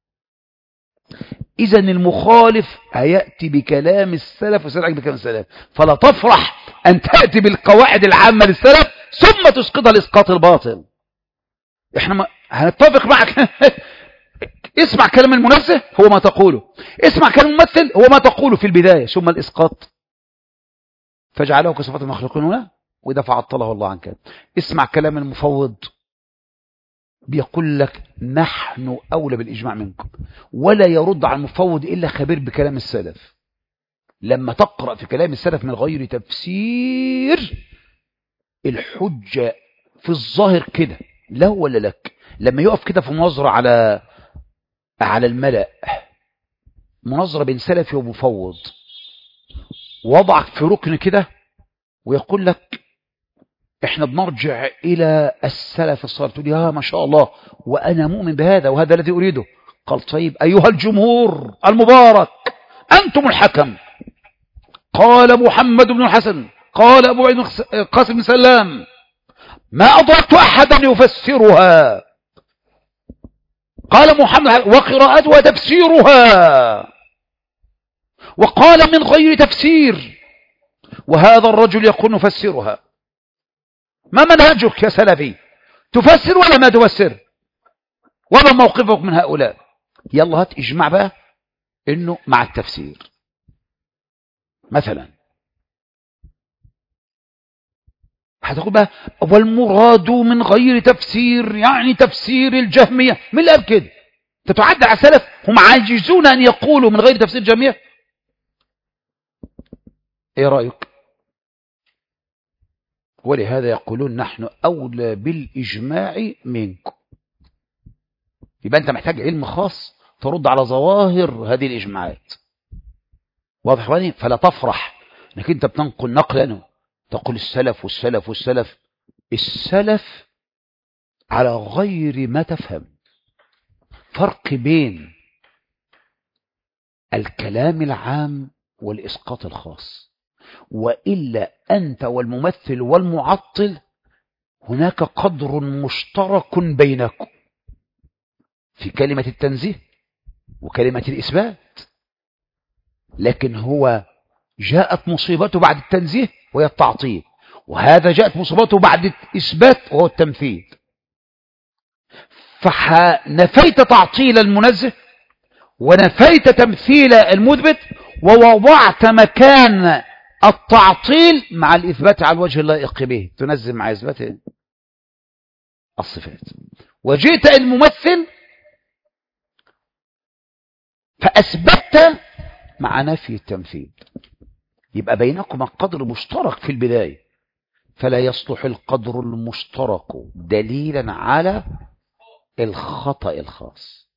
إذا المخالف هيأتي بكلام السلف وسيرجع بكلام السلف، فلا تفرح أن تأتي بالقواعد العامة للسلف ثم تسقطها لإسقاط الباطل. احنا هنتفق معك اسمع كلام المنزه هو ما تقوله، اسمع كلام الممثل هو ما تقوله في البداية، ثم الإسقاط فجعله كصفات المخلوقين هنا، وإذا فعطله الله عنك. اسمع كلام المفوض بيقول لك نحن أولى بالإجماع منكم، ولا يرد على المفوض إلا خبير بكلام السلف. لما تقرأ في كلام السلف من غير تفسير الحجة في الظاهر كده لا ولا لك. لما يقف كده في مناظرة على الملأ، مناظرة بين سلفي ومفوض، وضعك في ركن كده ويقول لك احنا بنرجع الى السلف الصالح، تقول يا ما شاء الله وانا مؤمن بهذا وهذا الذي اريده. قال طيب ايها الجمهور المبارك انتم الحكم. قال محمد بن الحسن قال ابو عبد القاسم بن سلام ما ادركت احدا يفسرها. قال محمد وقراءتها تفسيرها، وقال من غير تفسير، وهذا الرجل يقول نفسرها. ما منهجك يا سلفي؟ تفسر ولا ما تفسر؟ وما موقفك من هؤلاء؟ يلا هات اجمع بقى انه مع التفسير. مثلا هتقول بقى والمراد من غير تفسير يعني تفسير الجهمية. من اللي قال كده؟ تتعدى على السلف هم عاجزون ان يقولوا من غير تفسير الجهمية. ايه رأيك؟ ولهذا يقولون نحن اولى بالاجماع منكم. يبقى انت محتاج علم خاص ترد على ظواهر هذه الاجماعات. واضح يا اخواني؟ فلا تفرح انك انت بتنقل نقلا تقول السلف والسلف والسلف. السلف على غير ما تفهم. فرق بين الكلام العام والإسقاط الخاص. وإلا أنت والممثل والمعطل هناك قدر مشترك بينكم في كلمة التنزيه وكلمة الإثبات، لكن هو جاءت مصيبته بعد التنزيه وهي التعطيل، وهذا جاءت مصيبته بعد الإثبات وهو التمثيل. فنفيت تعطيل المنزه ونفيت تمثيل المثبت، ووضعت مكان التعطيل مع الإثبات على الوجه اللائق به، تنزل مع إثبات الصفات. وجئت الممثل فأثبتت مع نفي التمثيل. يبقى بينكما قدر مشترك في البداية، فلا يصلح القدر المشترك دليلا على الخطأ الخاص.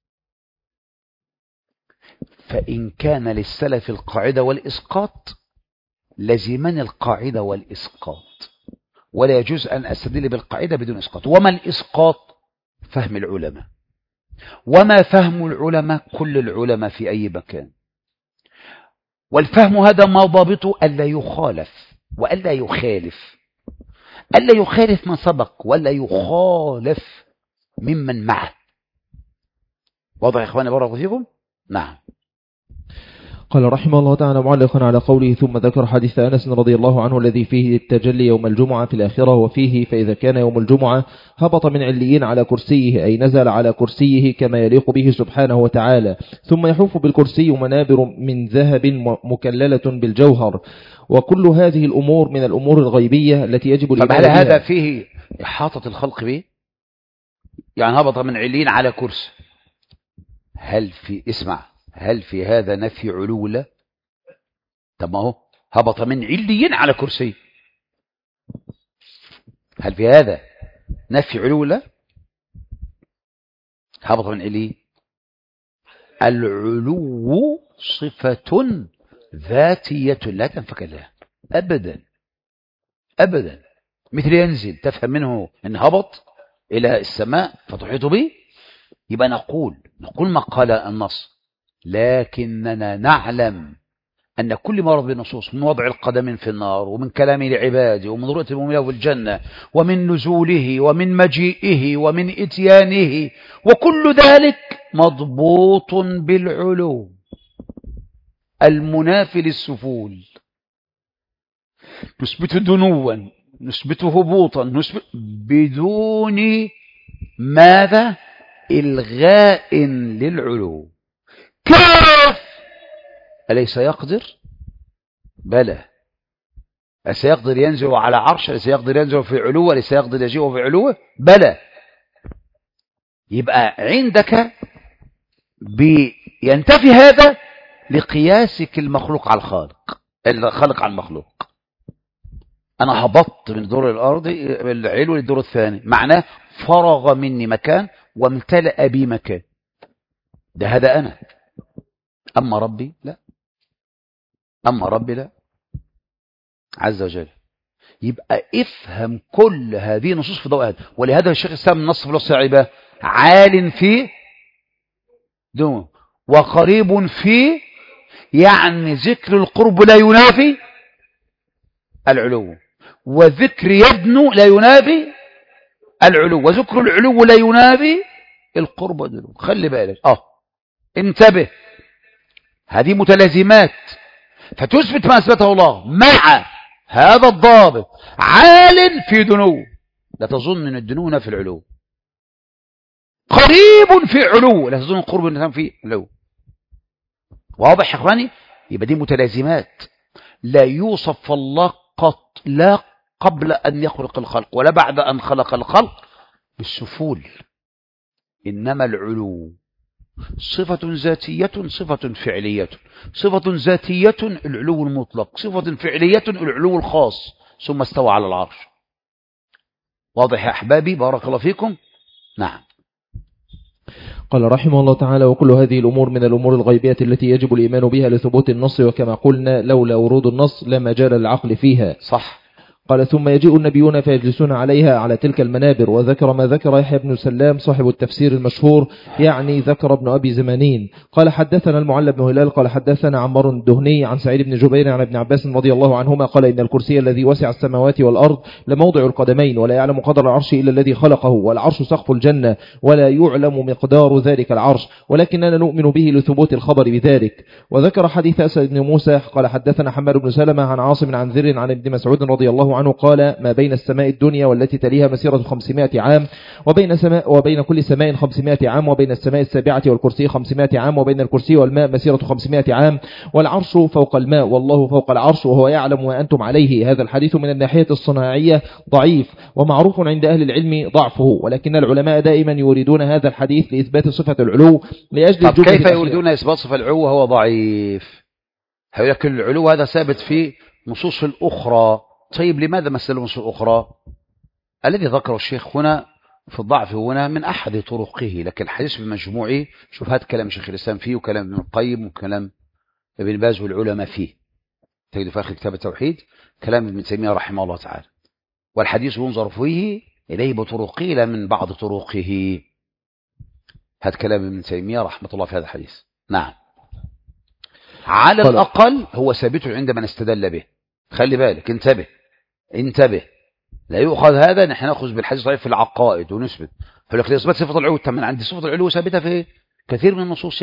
فإن كان للسلف القاعدة والإسقاط لزمن القاعدة والإسقاط، ولا يجوز أن أستدل بالقاعدة بدون إسقاط. وما الإسقاط؟ فهم العلماء. وما فهم العلماء؟ كل العلماء في أي مكان. والفهم هذا ما ضابطه ألا يخالف وألا يخالف، ألا يخالف من سبق ولا يخالف ممن معه. واضح يا إخواني بارك فيكم؟ نعم. قال رحمه الله تعالى معلقا على قوله ثم ذكر حديث أنس رضي الله عنه الذي فيه التجلي يوم الجمعة في الآخرة، وفيه فإذا كان يوم الجمعة هبط من عليين على كرسيه، أي نزل على كرسيه كما يليق به سبحانه وتعالى، ثم يحوف بالكرسي منابر من ذهب مكللة بالجوهر. وكل هذه الأمور من الأمور الغيبية التي يجب الإيمان بها. هذا فيه إحاطة الخلق به؟ يعني هبط من عليين على كرسي، هل في هذا نفي علو الله؟ طب ما هو هبط من عليين على كرسي، هل في هذا نفي علو الله؟ هبط من عليين. العلو صفة ذاتية لا تنفك لها أبدا أبدا. مثل ينزل تفهم منه أن هبط إلى السماء فتحيط به. يبقى نقول ما قال النص، لكننا نعلم أن كل ما ورد بالنصوص من وضع القدم في النار، ومن كلامه لعباده، ومن رؤية المؤمنين في الجنة، ومن نزوله، ومن مجيئه، ومن إتيانه، وكل ذلك مضبوط بالعلو المنافي للسفول. نثبت دنوا، نثبت هبوطا، بدون ماذا؟ إلغاء للعلو. كيف؟ أليس يقدر؟ بلى. أليس يقدر ينزل على عرش؟ أليس يقدر ينزل في علوه؟ أليس يقدر يجيء في علوه؟ بلى. يبقى عندك ينتفي هذا لقياسك المخلوق على الخالق، الخالق على المخلوق. أنا هبطت من الدور الأرضي العلو للدور الثاني، معناه فرغ مني مكان وامتلأ بي مكان. هذا أنا. أما ربي لا. عز وجل. يبقى افهم كل هذه النصوص في ضوء هذا. ولهذا الشيخ الإسلام النص في الوصية عباه عال في دون وقريب في، يعني ذكر القرب لا ينافي العلو، وذكر يدنو لا ينافي العلو، وذكر العلو لا ينافي القرب والدنو. خلي بالك انتبه، هذه متلازمات، فتثبت ما أثبته الله مع هذا الضابط عال في دنو، لا تظن ان الدنو في العلو، قريب في علو، لا تظن القرب الانسان في علو. واضح يا اخواني؟ يبقى دي متلازمات، لا يوصف الله قط، لا قبل ان يخلق الخلق ولا بعد ان خلق الخلق بالسفول، انما العلو صفة ذاتية صفة فعلية. صفة ذاتية العلو المطلق، صفة فعلية العلو الخاص، ثم استوى على العرش. واضح يا أحبابي؟ بارك الله فيكم. نعم. قال رحمه الله تعالى: وكل هذه الأمور من الأمور الغيبية التي يجب الإيمان بها لثبوت النص، وكما قلنا لولا ورود النص لا مجال للعقل فيها. صح. قال: ثم يجيء النبيون فيجلسون عليها على تلك المنابر. وذكر ما ذكر يحيى بن سلام صاحب التفسير المشهور، يعني ذكر ابن أبي زمانين. قال: حدثنا المعلى بن هلال قال: حدثنا عمار الدهني عن سعيد بن جبير عن ابن عباس رضي الله عنهما قال: إن الكرسي الذي وسع السماوات والأرض لموضع القدمين، ولا يعلم قدر العرش إلا الذي خلقه، والعرش سقف الجنة، ولا يعلم مقدار ذلك العرش، ولكننا نؤمن به لثبوت الخبر بذلك. وذكر حديث أسد بن موسى قال: حدثنا حماد بن سلمة عن عاصم عن ذر عن ابن مسعود رضي الله عنه قال: ما بين السماء الدنيا والتي تليها مسيرة 500 عام، وبين كل سماء 500 عام، وبين السماء السابعة والكرسي 500 عام، وبين الكرسي والماء مسيرة 500 عام، والعرش فوق الماء، والله فوق العرش، وهو يعلم وأنتم عليه. هذا الحديث من الناحية الصناعية ضعيف، ومعروف عند أهل العلم ضعفه، ولكن العلماء دائما يريدون هذا الحديث لإثبات صفة العلو لأجل طب كيف يريدون إثبات صفة العلو وهو ضعيف؟ هيقول لك العلو هذا ثابت في نصوص الأخرى. طيب لماذا مثلوا النصوص الأخرى؟ الذي ذكره الشيخ هنا في الضعف هنا من أحد طرقه، لكن الحديث بمجموعه، شوف هات كلام شيخ الإسلام فيه وكلام ابن القيم وكلام ابن باز والعلماء فيه، تجد في آخر كتاب التوحيد كلام ابن تيمية رحمه الله تعالى، والحديث ينظر فيه إليه بطرقه لا من بعض طرقه. هات كلام ابن تيمية رحمه الله في هذا الحديث. نعم. على الأقل هو ثابت عندما نستدل به. خلي بالك، انتبه، لا يؤخذ هذا نحن نأخذ بالحديث ضعيف في العقائد ونثبت، فلك لإثبات صفة العلو. من عندي صفة العلو ثابتة في كثير من النصوص،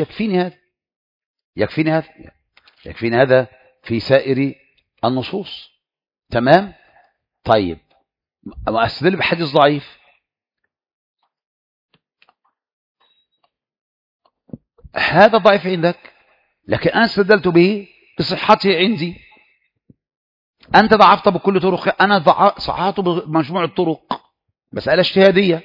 يكفيني هذا في سائر النصوص. تمام. طيب أستدل بحديث ضعيف، هذا ضعيف عندك، لكن أنا استدلت به بصحته عندي. أنت ضعفت بكل طرق، أنا صححته بمجموع الطرق، مسألة اجتهادية.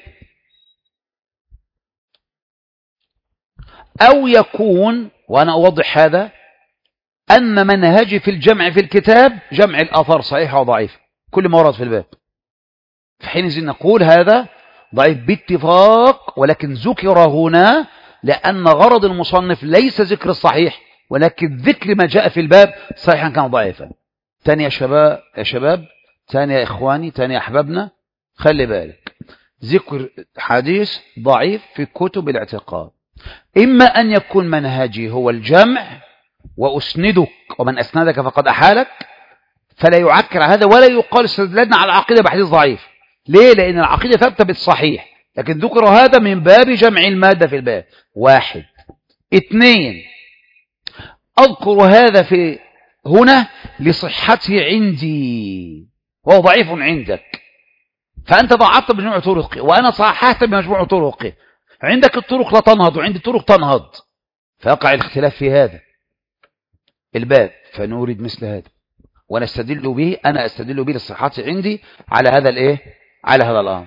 أو يكون، وأنا أوضح هذا، أن منهجي في الجمع في الكتاب جمع الآثار صحيحة وضعيفة كل ما ورد في الباب، في حين نقول هذا ضعيف باتفاق، ولكن ذكر هنا لأن غرض المصنف ليس ذكر الصحيح، ولكن ذكر ما جاء في الباب صحيحا كان ضعيفا. تاني يا شباب، تاني يا إخواني، تاني يا أحبابنا، خلي بالك، ذكر حديث ضعيف في كتب الاعتقاد إما أن يكون منهجي هو الجمع وأسندك، ومن أسندك فقد أحالك، فلا يعكر هذا ولا يقال استدلالنا على العقيدة بحديث ضعيف. ليه؟ لأن العقيدة ثابتة بالصحيح، لكن ذكر هذا من باب جمع المادة في الباب. 1. 2. أذكر هذا في هنا لصحته عندي، وهو ضعيف عندك، فأنت ضعفت بمجموع طرقي وأنا صححت بمجموع طرقي. عندك الطرق لا تنهض وعندي الطرق تنهض، فيقع الاختلاف في هذا الباب، فنورد مثل هذا ونستدل به. أنا أستدل به للصحة عندي على هذا على هذا الأمر،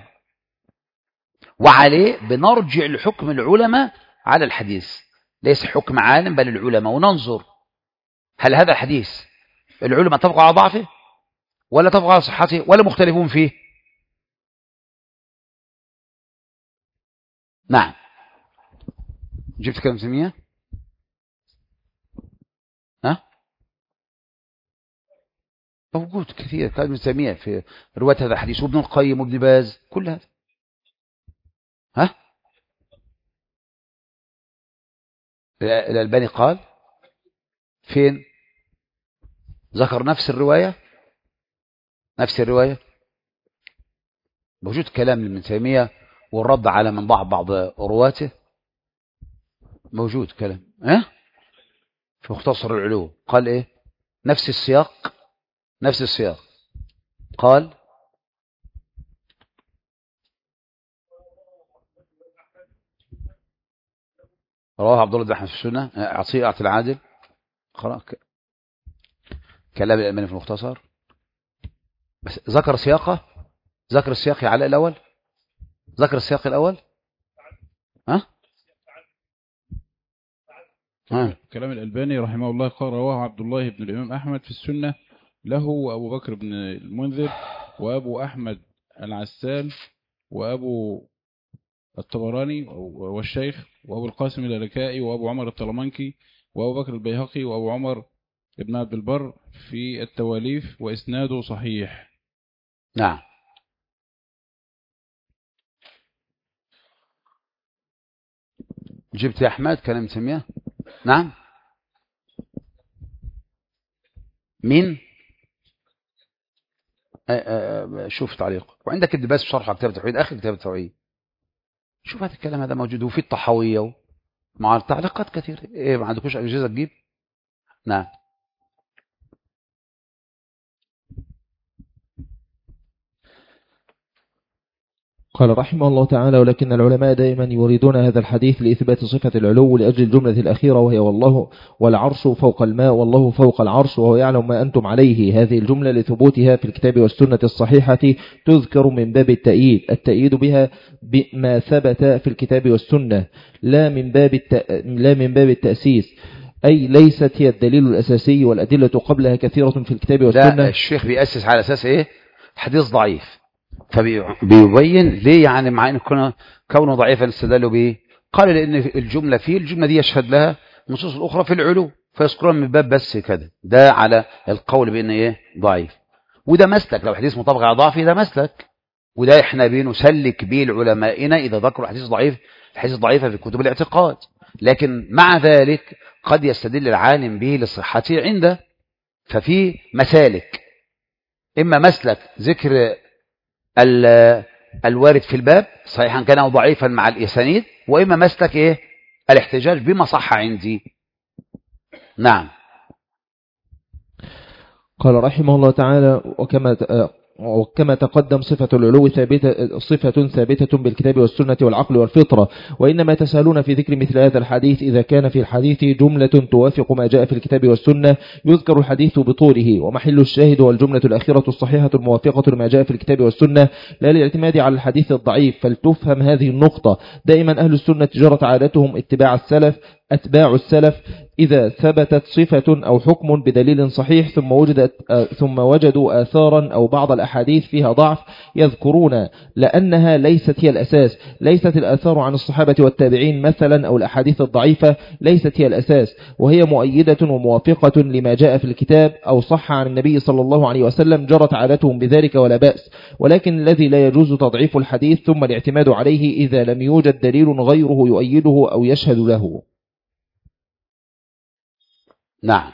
وعليه بنرجع لحكم العلماء على الحديث، ليس حكم عالم بل العلماء، وننظر هل هذا الحديث العلماء اتفقوا على ضعفه ولا اتفقوا على صحته ولا مختلفون فيه. نعم. جبت كلام سمية؟ موجود كثير كلام ابن تيمية في رواية هذا الحديث، وابن القيم وابن باز، كل هذا. ها الألباني قال فين؟ ذكر نفس الرواية، نفس الرواية. موجود كلام ابن تيمية والرد على من ضعف بعض رواته، موجود كلام. في مختصر العلوم قال ايه؟ نفس السياق، نفس السياق. قال رواه عبد الله بن احمد في السنة، عطية العادل، كلام الألباني في المختصر. بس ذكر سياقه، ذكر السياق على الأول، ذكر السياق الأول. كلام الألباني رحمه الله قال رواه عبد الله بن الإمام أحمد في السنة له وأبو بكر بن المنذر وأبو أحمد العسال وأبو الطبراني والشيخ وأبو القاسم اللالكائي وأبو عمر الطلمانكي وأبو بكر البيهقي وأبو عمر ابن عبد البر في التواليف، وإسناده صحيح. نعم. جبت يا أحمد كلام تيمية؟ نعم. مين؟ شوف تعليق، وعندك الدباس في شرح كتاب التوحيد، آخر كتاب التوحيد. شوف هذا الكلام هذا موجود، وفي الطحاوية مع التعليقات كثير. إيه ما عندكوش أجهزة تجيب؟ نعم. قال رحمه الله تعالى: ولكن العلماء دائما يريدون هذا الحديث لإثبات صفة العلو لأجل الجملة الأخيرة، وهي والله والعرش فوق الماء والله فوق العرش وهو يعلم ما أنتم عليه. هذه الجملة لثبوتها في الكتاب والسنة الصحيحة تذكر من باب التأييد، التأييد بها بما ثبت في الكتاب والسنة، لا من باب التأسيس، أي ليست هي الدليل الأساسي، والأدلة قبلها كثيرة في الكتاب والسنة. لا، الشيخ بيأسس على أساس إيه؟ حديث ضعيف، فبيبين ليه يعني مع ان كونه ضعيفا استدلوا به. قال لان الجمله فيه، الجمله دي يشهد لها نصوص الاخرى في العلو، فيذكرون من باب بس كده. ده على القول بان ايه؟ ضعيف. وده مسلك، لو حديث مطابق على ضعفه ده مسلك، وده احنا بنسلك به لعلمائنا اذا ذكروا حديث ضعيف، الحديث ضعيفه في كتب الاعتقاد. لكن مع ذلك قد يستدل العالم به لصحته عنده. ففي مسالك، اما مسلك ذكر الوارد في الباب صحيحا كان أو ضعيفا مع الإسانيد، وإما مسلك إيه؟ الاحتجاج بما صح عندي. نعم. قال رحمه الله تعالى: وكما تقدم صفة العلو صفة ثابتة بالكتاب والسنة والعقل والفطرة، وإنما تسألون في ذكر مثل هذا الحديث إذا كان في الحديث جملة توافق ما جاء في الكتاب والسنة يذكر الحديث بطوله، ومحل الشاهد والجملة الأخيرة الصحيحة الموافقة لما جاء في الكتاب والسنة، لا للاعتماد على الحديث الضعيف. فلتفهم هذه النقطة: دائما أهل السنة جرت عادتهم أتباع السلف إذا ثبتت صفة أو حكم بدليل صحيح ثم وجدوا آثارا أو بعض الأحاديث فيها ضعف يذكرون لأنها ليست هي الأساس. ليست الآثار عن الصحابة والتابعين مثلا أو الأحاديث الضعيفة ليست هي الأساس، وهي مؤيدة وموافقة لما جاء في الكتاب أو صح عن النبي صلى الله عليه وسلم، جرت عادتهم بذلك ولا بأس. ولكن الذي لا يجوز تضعيف الحديث ثم الاعتماد عليه إذا لم يوجد دليل غيره يؤيده أو يشهد له. نعم.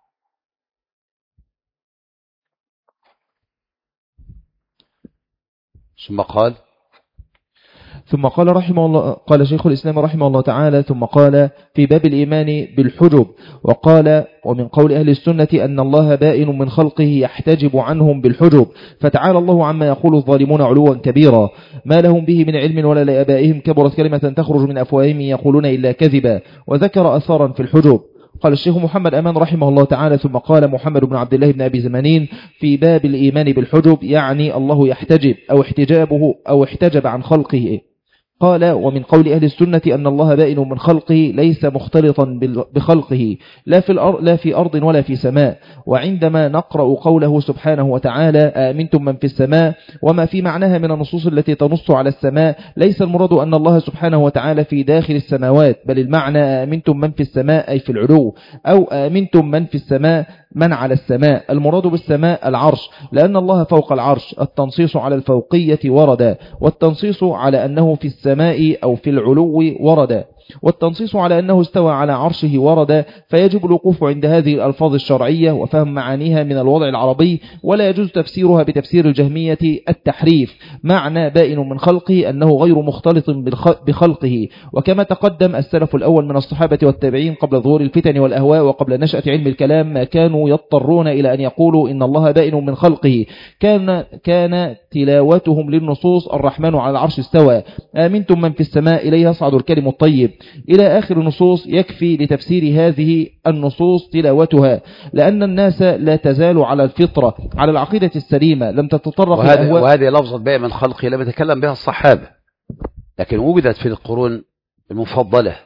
ثم قال رحمه الله، قال شيخ الإسلام رحمه الله تعالى: ثم قال في باب الإيمان بالحجب، وقال: ومن قول أهل السنة أن الله بائن من خلقه يحتجب عنهم بالحجب، فتعالى الله عما يقول الظالمون علوا كبيرا، ما لهم به من علم ولا لآبائهم، كبرت كلمة تخرج من أفواههم يقولون إلا كذبا. وذكر أثارا في الحجب. قال الشيخ محمد أمان رحمه الله تعالى: ثم قال محمد بن عبد الله بن أبي زمانين في باب الإيمان بالحجب، يعني الله يحتجب أو احتجابه أو احتجب عن خلقه. قال ومن قول أهل السنة أن الله بائن من خلقه ليس مختلطا بخلقه لا في أرض ولا في سماء. وعندما نقرأ قوله سبحانه وتعالى آمنتم من في السماء وما في معناها من النصوص التي تنص على السماء، ليس المراد أن الله سبحانه وتعالى في داخل السماوات، بل المعنى آمنتم من في السماء أي في العلو، أو آمنتم من في السماء من على السماء. المراد بالسماء العرش، لأن الله فوق العرش. التنصيص على الفوقية ورد، والتنصيص على أنه في السماء أو في العلو ورد، والتنصيص على أنه استوى على عرشه ورد. فيجب الوقوف عند هذه الألفاظ الشرعية وفهم معانيها من الوضع العربي، ولا يجوز تفسيرها بتفسير الجهمية التحريف. معنى بائن من خلقه أنه غير مختلط بخلقه. وكما تقدم السلف الأول من الصحابة والتابعين قبل ظهور الفتن والأهواء وقبل نشأة علم الكلام ما كانوا يضطرون إلى أن يقولوا إن الله بائن من خلقه. كان تلاوتهم للنصوص الرحمن على العرش استوى، آمنتم من في السماء إليها صعد الكلم الطيب، إلى آخر النصوص. يكفي لتفسير هذه النصوص تلاوتها، لأن الناس لا تزال على الفطرة على العقيدة السليمة، لم تتطرق الأهواء. وهذه لفظة بائن من خلقه لم يتكلم بها الصحابة، لكن وجدت في القرون المفضلة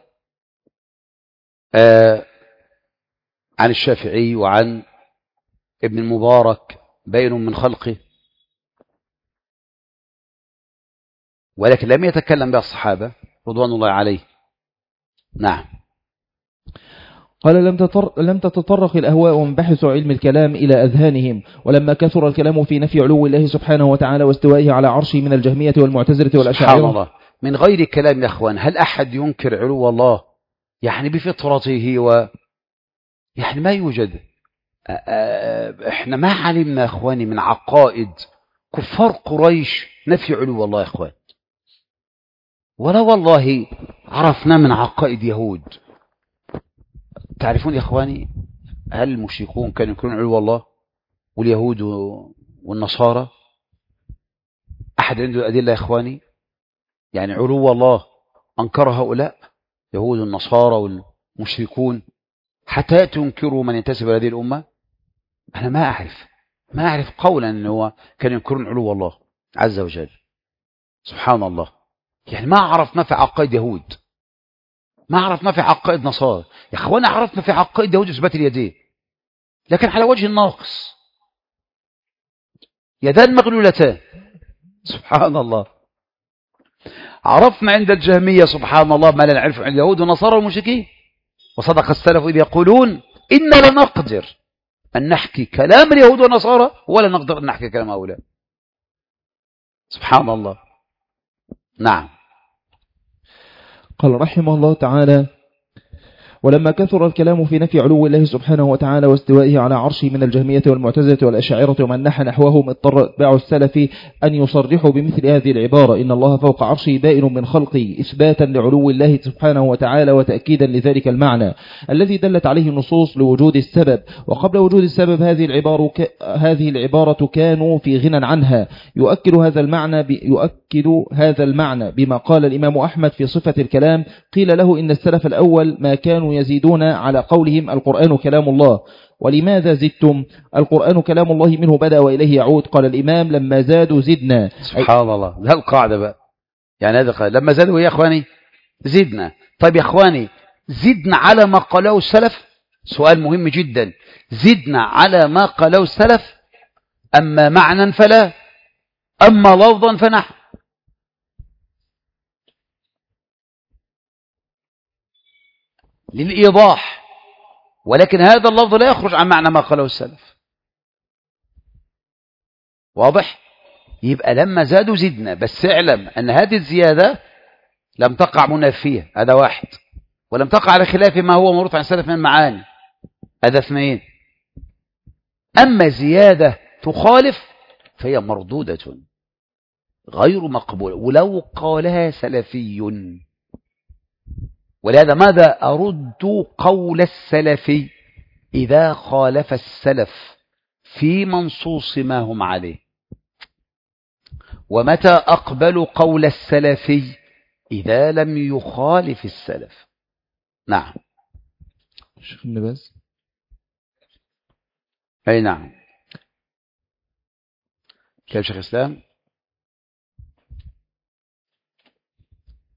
عن الشافعي وعن ابن المبارك بائن من خلقه، ولكن لم يتكلم بها الصحابة رضوان الله عليه. نعم. قال لم تتطرق الأهواء ومنبحث علم الكلام إلى أذهانهم، ولما كثر الكلام في نفي علو الله سبحانه وتعالى واستوائه على عرشه من الجهمية والمعتزلة والأشاعرة. سبحان الله، من غير كلام يا أخوان. هل أحد ينكر علو الله يعني بفطرته يعني ما يوجد. احنا ما علمنا يا أخواني من عقائد كفار قريش نفي علو الله يا أخوان، ولا والله عرفنا من عقائد يهود. تعرفون يا إخواني هل المشركون كانوا ينكرون علو الله واليهود والنصارى؟ أحد عنده أدلة يا إخواني؟ يعني علو الله أنكر هؤلاء يهود النصارى والمشركون حتى تنكروا من ينتسب لهذه الأمة؟ أنا ما أعرف قولا أنه كانوا ينكرون علو الله عز وجل. سبحان الله، يعني ما أعرف ما في عقائد يهود، ما أعرف ما في عقائد نصارى. يا أخواني عرفنا في عقائد يهود إثبات اليدين، لكن على وجه الناقص، يدان مغلولتان. سبحان الله. عرفنا عند الجهمية سبحان الله ما لا نعرفه عند اليهود والنصارى والمشركين. وصدق السلف إذ يقولون إن لا نقدر أن نحكي كلام اليهود والنصارى ولا نقدر أن نحكي كلام هؤلاء. سبحان الله. نعم. قال رحمه الله تعالى ولما كثر الكلام في نفي علو الله سبحانه وتعالى واستوائه على عرشه من الجهمية والمعتزلة والأشاعرة ومن نحى نحوهم اضطر اتباع السلف أن يصرحوا بمثل هذه العبارة إن الله فوق عرشه بائن من خلقه، إثباتا لعلو الله سبحانه وتعالى وتأكيدا لذلك المعنى الذي دلت عليه النصوص لوجود السبب. وقبل وجود السبب هذه العبارة كانوا في غنى عنها. يؤكد هذا المعنى بما قال الإمام أحمد في صفة الكلام. قيل له إن السلف الأول ما كانوا يزيدون على قولهم القرآن كلام الله. ولماذا زدتم؟ القرآن كلام الله منه بدأ وإليه يعود. قال الإمام لما زادوا زدنا. سبحان الله، ده القاعدة بقى. يعني هذا قال لما زادوا يا أخواني زدنا. طيب يا أخواني زدنا على ما قاله السلف؟ سؤال مهم جدا. زدنا على ما قاله السلف أما معنى فلا، أما لفظا فنحن. للإيضاح، ولكن هذا اللفظ لا يخرج عن معنى ما قاله السلف. واضح؟ يبقى لما زادوا زدنا، بس اعلم أن هذه الزيادة لم تقع منافية، هذا واحد، ولم تقع على خلاف ما هو موروث عن السلف من المعاني، هذا اثنين. أما زيادة تخالف فهي مردودة غير مقبولة ولو قالها سلفي. ولهذا ماذا أرد قول السلفي إذا خالف السلف في منصوص ما هم عليه؟ ومتى أقبل قول السلفي إذا لم يخالف السلف؟ نعم. شيخ ابن باز. أي نعم. كيف شيخ الإسلام؟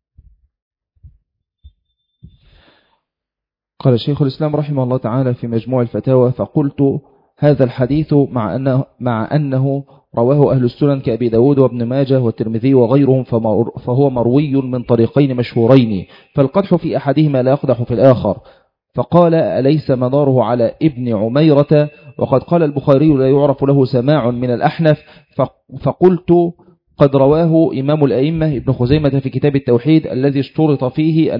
قال شيخ الإسلام رحمه الله تعالى في مجموع الفتاوى: فقلت هذا الحديث مع أنه رواه أهل السنن كأبي داود وابن ماجه والترمذي وغيرهم فهو مروي من طريقين مشهورين، فالقدح في أحدهما لا يقدح في الآخر. فقال: أليس مداره على ابن عميرة؟ وقد قال البخاري: لا يعرف له سماع من الأحنف. فقلت: قد رواه إمام الأئمة ابن خزيمة في كتاب التوحيد الذي اشترط فيه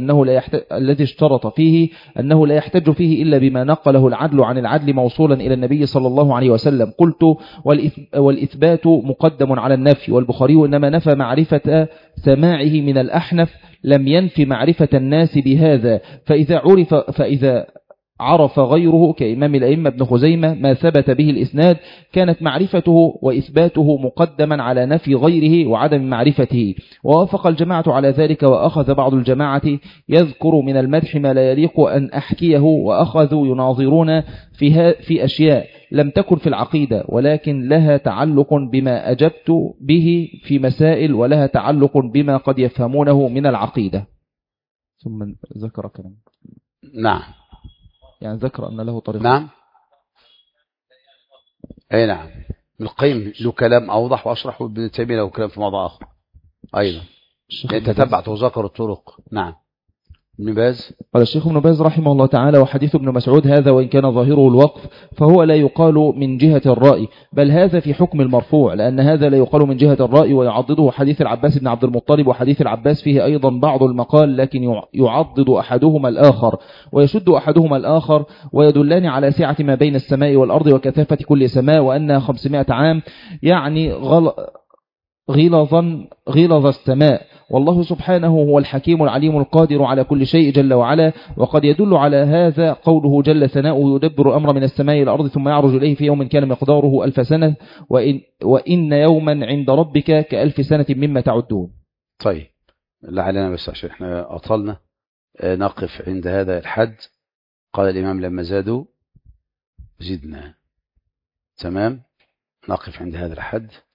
أنه لا يحتج فيه إلا بما نقله العدل عن العدل موصولا إلى النبي صلى الله عليه وسلم. قلت: والإثبات مقدم على النفي، والبخاري إنما نفى معرفة سماعه من الأحنف، لم ينف معرفة الناس بهذا. فإذا عرف غيره كإمام الأئمة ابن خزيمة ما ثبت به الإسناد، كانت معرفته وإثباته مقدما على نفي غيره وعدم معرفته. ووافق الجماعة على ذلك، وأخذ بعض الجماعة يذكر من المدح ما لا يليق أن أحكيه، وأخذوا يناظرون في أشياء لم تكن في العقيدة، ولكن لها تعلق بما أجبت به في مسائل، ولها تعلق بما قد يفهمونه من العقيدة. ثم ذكر كلام. نعم، يعني ذكر أن له طريقة. نعم، أي نعم. ابن القيم له كلام أوضح وأشرح، وابن تيمية له كلام في موضوع آخر أيضا، تتبعت وذكر الطرق. نعم. ابن باز قال الشيخ ابن باز رحمه الله تعالى: وحديث ابن مسعود هذا وإن كان ظاهره الوقف فهو لا يقال من جهة الرأي، بل هذا في حكم المرفوع، لأن هذا لا يقال من جهة الرأي، ويعضده حديث العباس بن عبد المطلب. وحديث العباس فيه أيضا بعض المقال، لكن يعضد أحدهما الآخر ويشد أحدهما الآخر، ويدلان على سعة ما بين السماء والأرض وكثافة كل سماء، وأنها 500 عام، يعني غلظ السماء. والله سبحانه هو الحكيم العليم القادر على كل شيء جل وعلا. وقد يدل على هذا قوله جل ثناؤه: يدبر الأمر من السماء إلى الأرض ثم يعرج إليه في يوم كان مقداره 1000 سنة، وإن يوما عند ربك ك1000 سنة مما تعدون. طيب، لعلنا بس عشان احنا أطلنا نقف عند هذا الحد. قال الإمام: لما زادوا زدنا. تمام، نقف عند هذا الحد.